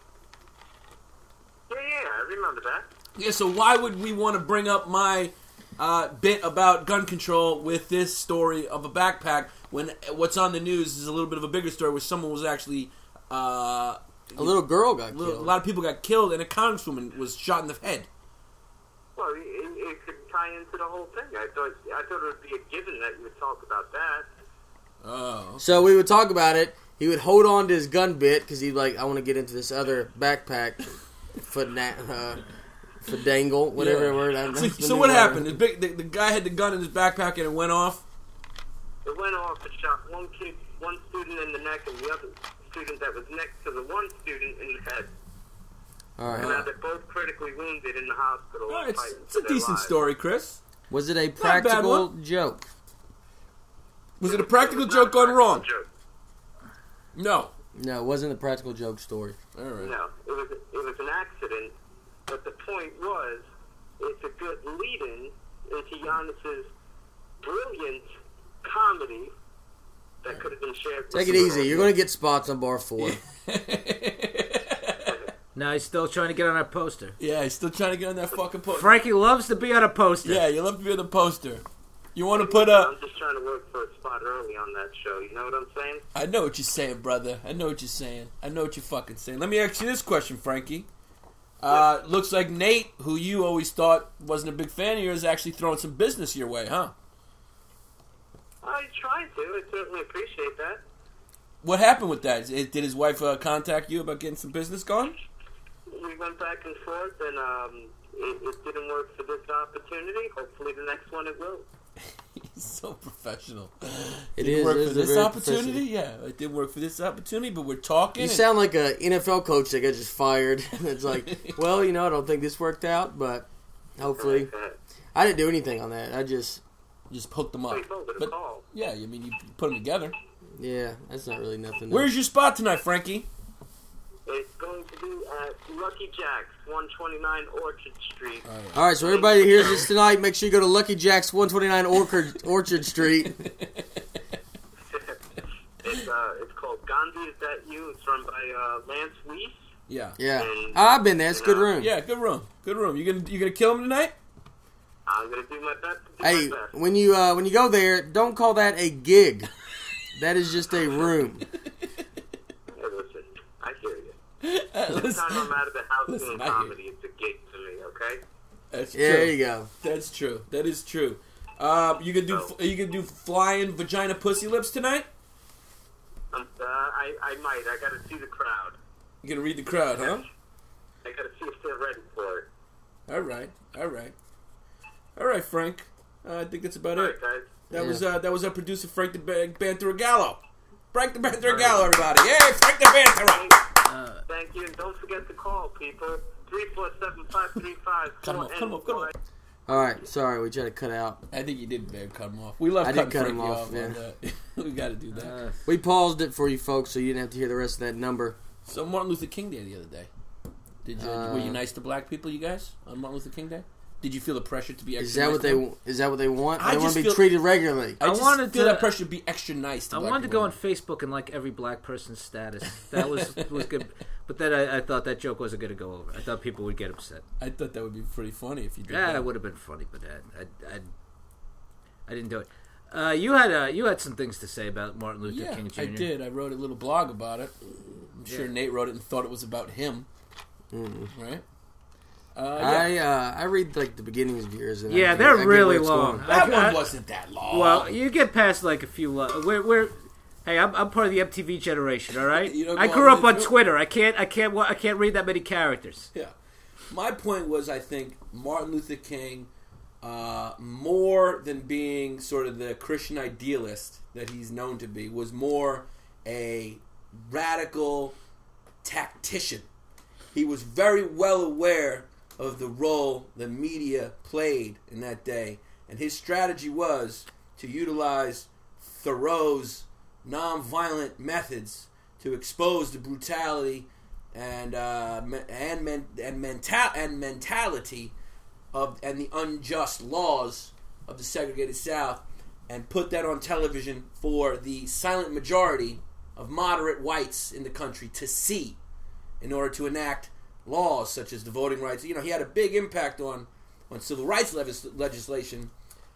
Yeah, yeah, I remember that. Yeah, so why would we want to bring up my uh, bit about gun control with this story of a backpack when what's on the news is a little bit of a bigger story where someone was actually uh, A little girl got a little- killed. a lot of people got killed and a congresswoman was shot in the head. Well, it, it could tie into the whole thing. I thought I thought it would be a given that you would talk about that. Oh. So we would talk about it. He would hold on to his gun bit because he'd like, I want to get into this other backpack foot na- uh, for dangle, whatever Yeah. the word. I don't know. So, It's the so new what word. happened? The, big, the, the guy had the gun in his backpack and it went off? It went off and shot one kid, one student in the neck, and the other student that was next to the one student in the head. All And right. now they're both critically wounded in the hospital. Oh, and it's, fighting it's for a their decent lives. story, Chris. Was it a bad practical one. joke? Was it a It practical was not joke gone a wrong? practical joke. No. No, it wasn't a practical joke story. All right. No, it was it was an accident. But the point was, it's a good lead-in into Giannis's brilliant comedy that could have been shared. with Take it the easy. world. You're going to get spots on bar four. No, he's still trying to get on our poster. Yeah, he's still trying to get on that fucking poster. Frankie loves to be on a poster. Yeah, you love to be on the poster. You want to put a... I'm just trying to work for a spot early on that show. You know what I'm saying? I know what you're saying, brother. I know what you're saying. I know what you're fucking saying. Let me ask you this question, Frankie. Uh, looks like Nate, who you always thought wasn't a big fan of yours, is actually throwing some business your way, huh? I try to. I certainly appreciate that. What happened with that? Is- Did his wife uh, contact you about getting some business going? We went back and forth, and um, it, it didn't work for this opportunity. Hopefully, the next one it will. He's so professional. It Didn't is- work it for is this very opportunity? Yeah, it didn't work for this opportunity, but we're talking. You and- sound like an N F L coach that got just fired. It's like, well, you know, I don't think this worked out, but hopefully. I didn't do anything on that. I just, just hooked them up. We told it a But call. yeah, I mean, you put them together. yeah, that's not really nothing. Where's your spot tonight, Frankie? It's going to be at Lucky Jack's, one twenty-nine Orchard Street. All right, so everybody that hears this tonight, make sure you go to Lucky Jack's, one twenty-nine Orchard Orchard Street. It's uh, it's called Gandhi Is That You? It's run by uh, Lance Weiss. Yeah. Yeah, I've been there. It's a good room. Yeah, good room. Good room. You gonna you gonna kill him tonight? I'm gonna do my best. To do Hey, my best. when you uh, when you go there, don't call that a gig. That is just a room. Hey, listen, I hear you. Uh, Every listen, time I'm out of the house listen, doing I hear comedy, it's a gig to me. Okay. that's Yeah, true. there you go. That's true. That is true. Uh, you gonna do Oh. you gonna do flying vagina pussy lips tonight? Um, uh, I I might. I gotta see the crowd. You gonna read the crowd, huh? I gotta see if they're ready for it. All right, all right, all right, Frank. Uh, I think that's about All it. right, guys. That Yeah. was uh, that was our producer Frank the ba- Banter Gallo. Frank the Banter Gallo, everybody! Yay, Frank the Banter! Uh, Thank you, and don't forget to call people three four seven five three five Cut him four off, cut him off, cut him off. All right, sorry, we tried to cut out. I think you did better cut him off. We love I cutting did cut Frankie him off. off, yeah. on that. We got to do that. Uh, We paused it for you folks, so you didn't have to hear the rest of that number. So Martin Luther King Day the other day. Did you, Uh, were you nice to black people, you guys, on Martin Luther King Day? Did you feel the pressure to be extra Is that nice what to they? them? Is that what they want? I They want just to be feel- treated regularly. I, I just wanted feel to- that pressure to be extra nice to I black wanted to people. go on Facebook and like every black person's status. That was was good, but then I, I thought that joke wasn't going to go over. I thought people would get upset. I thought that would be pretty funny if you did Yeah, that. it would have been funny, but I, I, I, I didn't do it. Uh, you had uh, you had some things to say about Martin Luther Yeah, King I Junior did. I wrote a little blog about it. I'm sure Yeah. Nate wrote it and thought it was about him, Mm. right? Uh, yeah. I uh, I read like the beginnings of yours. And Yeah, I, they're I get really where it's long. going. that I- one I- wasn't that long. Well, you get past like a few. Uh, we're, we're hey, I'm, I'm part of the M T V generation. All right, You don't I go grew all up the way on through? Twitter. I can't I can't wa- I can't read that many characters. Yeah. My point was, I think Martin Luther King, uh, more than being sort of the Christian idealist that he's known to be, was more a radical tactician. He was very well aware of the role the media played in that day, and his strategy was to utilize Thoreau's nonviolent methods to expose the brutality and uh, me- and men- and mental and mentality of and the unjust laws of the segregated South, and put that on television for the silent majority of moderate whites in the country to see, in order to enact laws such as the voting rights. You know, he had a big impact on on civil rights levis- legislation,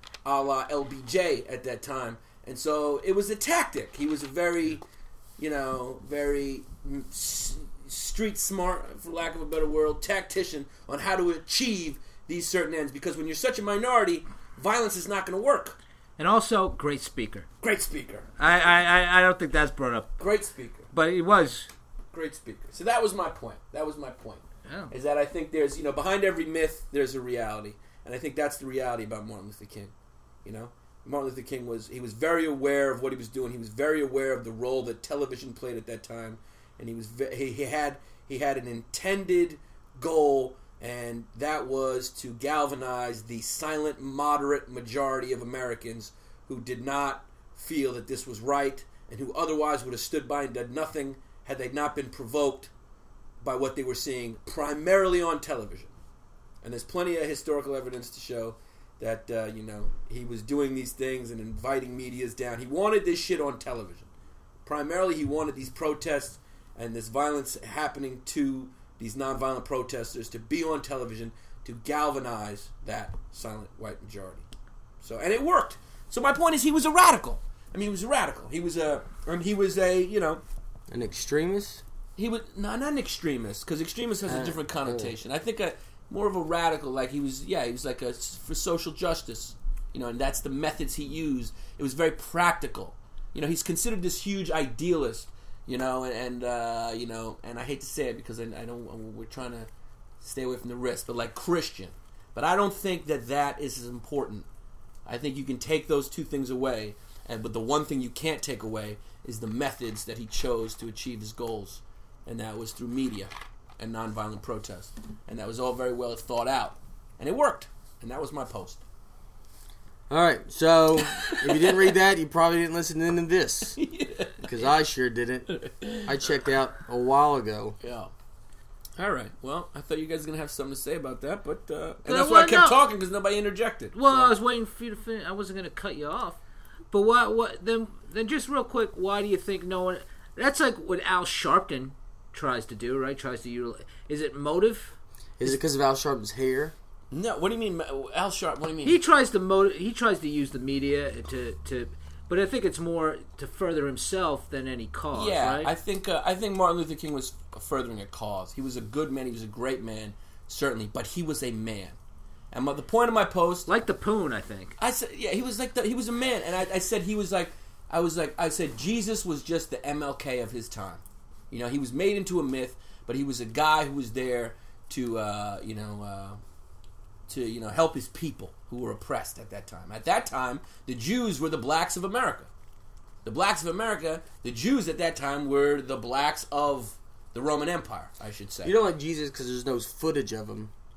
a la L B J at that time, and so it was a tactic. He was a very, you know, very mm, s- street smart, for lack of a better word, tactician on how to achieve these certain ends. Because when you're such a minority, violence is not going to work. And also, great speaker. Great speaker, I, I, I- I don't think that's brought up, great speaker, but he was. great speaker. So that was my point. That was my point. Yeah. Is that I think there's, you know, behind every myth, there's a reality. And I think that's the reality about Martin Luther King. You know? Martin Luther King was, he was very aware of what he was doing. He was very aware of the role that television played at that time. And he was, ve- he, he had, he had an intended goal, and that was to galvanize the silent, moderate majority of Americans who did not feel that this was right, and who otherwise would have stood by and done nothing had they not been provoked by what they were seeing primarily on television. And there's plenty of historical evidence to show that, uh, you know, he was doing these things and inviting medias down. He wanted this shit on television. Primarily, he wanted these protests and this violence happening to these nonviolent protesters to be on television to galvanize that silent white majority. So, and it worked. So my point is, he was a radical. I mean, he was a radical. He was a, and he was a, you know, An extremist? he was no, not an extremist, because extremist has a Uh, different connotation. I think a more of a radical, like he was. Yeah, he was like a for social justice, you know, and that's the methods he used. It was very practical. You know, he's considered this huge idealist, you know, and, and uh, you know, and I hate to say it because I, I don't. We're trying to stay away from the risk, but like Christian. But I don't think that that is as important. I think you can take those two things away, and but the one thing you can't take away is the methods that he chose to achieve his goals, and that was through media and nonviolent protest, and that was all very well thought out, and it worked, and that was my post. All right, so if you didn't read that, you probably didn't listen to any of this, because I sure didn't. I checked out a while ago. Yeah. All right. Well, I thought you guys were gonna have something to say about that, but uh, and Uh, that's why I well, kept no. talking because nobody interjected. Well, So- I was waiting for you to finish. I wasn't going to cut you off. But what? What? Then? Then just real quick, why do you think no one? That's like what Al Sharpton tries to do, right? Tries to utilize. Is it motive? Is it because of Al Sharpton's hair? no. What do you mean, Al Sharp? What do you mean? He tries to motive. He tries to use the media to to. But I think it's more to further himself than any cause. Yeah, right? I think uh, I think Martin Luther King was furthering a cause. He was a good man. He was a great man, certainly. But he was a man. And my, the point of my post, like the Poon, I think. I said, yeah, he was like the, he was a man, and I, I said he was like, I was like, I said Jesus was just the M L K of his time. You know, he was made into a myth, but he was a guy who was there to, uh, you know, uh, to you know help his people who were oppressed at that time. At that time, the Jews were the blacks of America. The blacks of America, the Jews at that time were the blacks of the Roman Empire, I should say. You don't like Jesus because there's no footage of him.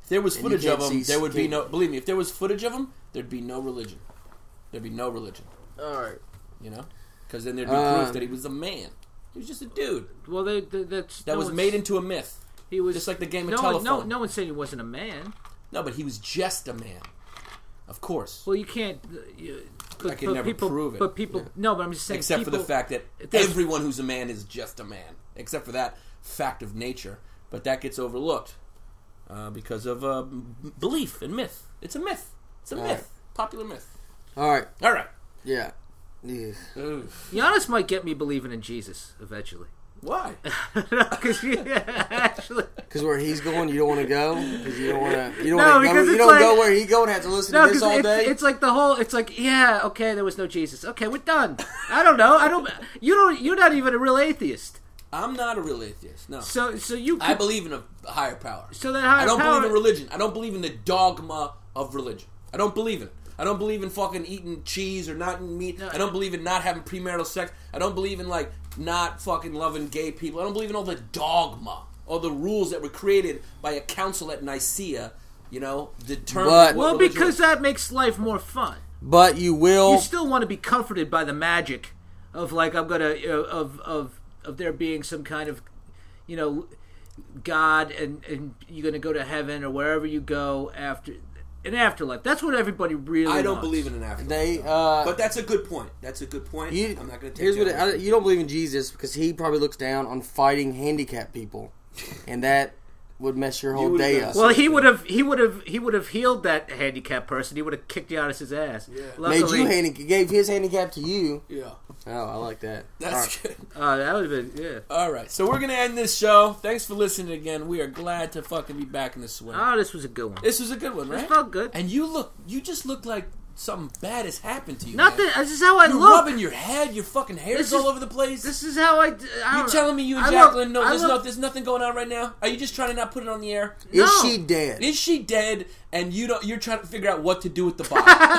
If there was And you footage of can't him, see there would be skin. no. Believe me, if there was footage of him, there'd be no religion. There'd be no religion. All right. You know, because then there'd be Uh, proof that he was a man. He was just a dude Well, they, they, that's that no was one's- made into a myth. He was just like the game of no, telephone. No, no one's saying he wasn't a man. No, but he was just a man. Of course. Well, you can't. Uh, you, but, I can but never people, prove it. But people, no. But I'm just saying. Except people, for the fact that there's- everyone who's a man is just a man. Except for that fact of nature. But that gets overlooked uh, because of uh, m- belief and myth. It's a myth. It's a All myth. right. Popular myth. All right. All right. Yeah. Yeah. Oof. Giannis might get me believing in Jesus eventually. Why? Because actually, Because where he's going, you don't want to go. Because you don't want to. You don't. No, wanna because go, you it's don't like- go where he go and have to listen no, to this because all it's, day. it's like the whole. It's like, yeah, okay, there was no Jesus. Okay, we're done. I don't know. I don't. You don't. You're not even a real atheist. I'm not a real atheist. No. So, so you. Could, I believe in a higher power. So that higher I don't power, believe in religion. I don't believe in the dogma of religion. I don't believe in it. I don't believe in fucking eating cheese or not eating meat. No. I don't believe in not having premarital sex. I don't believe in, like, not fucking loving gay people. I don't believe in all the dogma, all the rules that were created by a council at Nicaea, you know, determining But- what Well, religion because was. that makes life more fun. but you will. You still want to be comforted by the magic of like I'm gonna uh, of of of there being some kind of, you know, God and and you're gonna go to heaven or wherever you go after an afterlife. That's what everybody really. I don't wants. believe in an afterlife. They. though. Uh, but that's a good point. That's a good point. You, I'm not going to take here's the what other- I, you don't believe in Jesus because he probably looks down on fighting handicapped people, and that would mess your whole would've day done up. the Well, he would have he would have he would have healed that handicapped person. He would have kicked Giannis's ass. Yeah. Made Luckily, you handicapped, gave his handicap to you. Yeah. Oh, I like that. That's All right. good. uh, that would have been yeah. All right. So we're going to end this show. Thanks for listening again. We are glad to fucking be back in the swing. Oh, this was a good one. This was a good one, This right? felt good. And you look, you just look like something bad has happened to you. Nothing. Man. This is how I You're look. rubbing your head. Your fucking hair's This all is- over the place. This is how I. d- I you don't- telling me you and I Jacqueline? look- no, I there's look- no, there's nothing going on right now. Are you just trying to not put it on the air? Is No. she dead? Is she dead? And you don't? You're trying to figure out what to do with the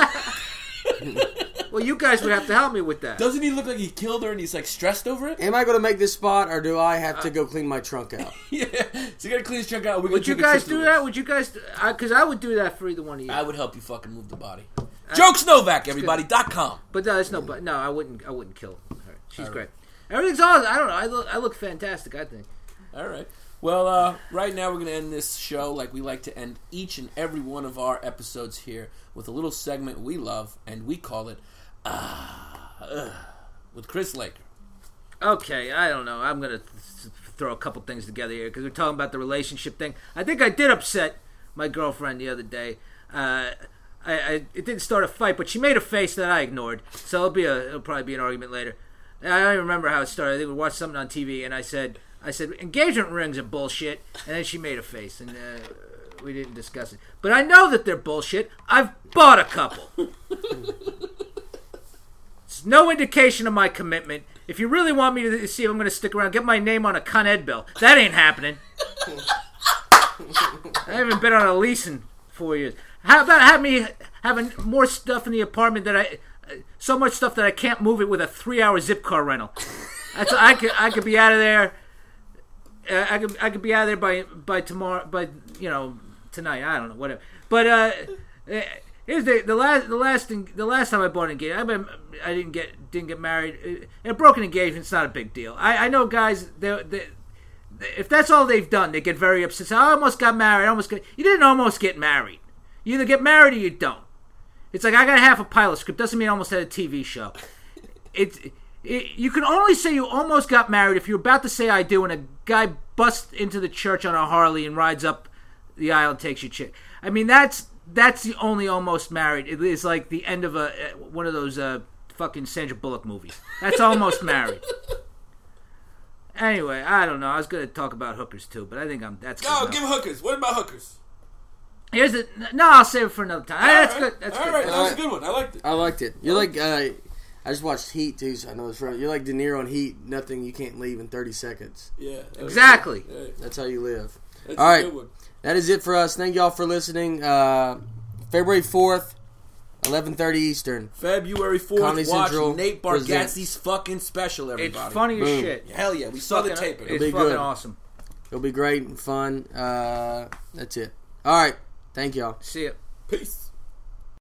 body. Well, you guys would have to help me with that. Doesn't he look like he killed her and he's like stressed over it? Am I going to make this spot, or do I have to go clean my trunk out? Yeah. So you gotta clean his trunk out. We're Would you gonna take a guys trip to do the that? Would you guys? Because I, I would do that for either one of you. I would help you fucking move the body. Jokes Novak, everybody. Dot com. But no, it's no. But no, I wouldn't. I wouldn't kill her. She's great. Everything's awesome. I don't know. I look. I look fantastic. I think. All right. Well, uh, right now we're going to end this show like we like to end each and every one of our episodes here with a little segment we love, and we call it uh, uh, with Chris Laker. Okay, I don't know. I'm gonna th- throw a couple things together here because we're talking about the relationship thing. I think I did upset my girlfriend the other day. Uh, I, I it didn't start a fight, but she made a face that I ignored. So it'll be a it'll probably be an argument later. I don't even remember how it started. I think we watched something on T V, and I said I said engagement rings are bullshit, and then she made a face, and uh, we didn't discuss it. But I know that they're bullshit. I've bought a couple. It's no indication of my commitment. If you really want me to see if I'm going to stick around, get my name on a Con Ed bill. That ain't happening. I haven't been on a lease in four years. How about have me having more stuff in the apartment that I, so much stuff that I can't move it with a three-hour zip car rental. That's I could I could be out of there. Uh, I could I could be out of there by by tomorrow by you know tonight. I don't know whatever. But uh, here's the the last the last thing the last time I bought an engagement. I've been I didn't get didn't get married. And a broken engagement's not a big deal. I, I know guys they they. If that's all they've done, they get very upset. So, I almost got married. I almost got, you didn't almost get married. You either get married or you don't. It's like I got half a pilot script. Doesn't mean I almost had a T V show. It, it you can only say you almost got married if you're about to say I do, and a guy busts into the church on a Harley and rides up the aisle and takes your chick. I mean that's that's the only almost married. It is like the end of a one of those uh, fucking Sandra Bullock movies. That's almost married. Anyway, I don't know. I was going to talk about hookers too, but I think I'm. That's good Oh, enough. give hookers. What about hookers? Here's the. No, I'll save it for another time. All that's right. good. That's All good. right, that was a good one. I liked it. I liked it. You're like, uh, I just watched Heat too, so I know it's right. You're like De Niro on Heat. Nothing you can't leave in thirty seconds. Yeah. that was Exactly. good. Hey, That's how you live. that's All a right. good one. That is it for us. Thank y'all for listening. Uh, February fourth, eleven thirty Eastern. February fourth, Comedy watch Central Nate presents- Bargatze's fucking special, It's everybody. funny as Boom. shit. Hell yeah, we saw the Fucking- tape. It's be fucking good. awesome. It'll be great and fun. Uh, that's it. All right. Thank y'all. See ya. Peace.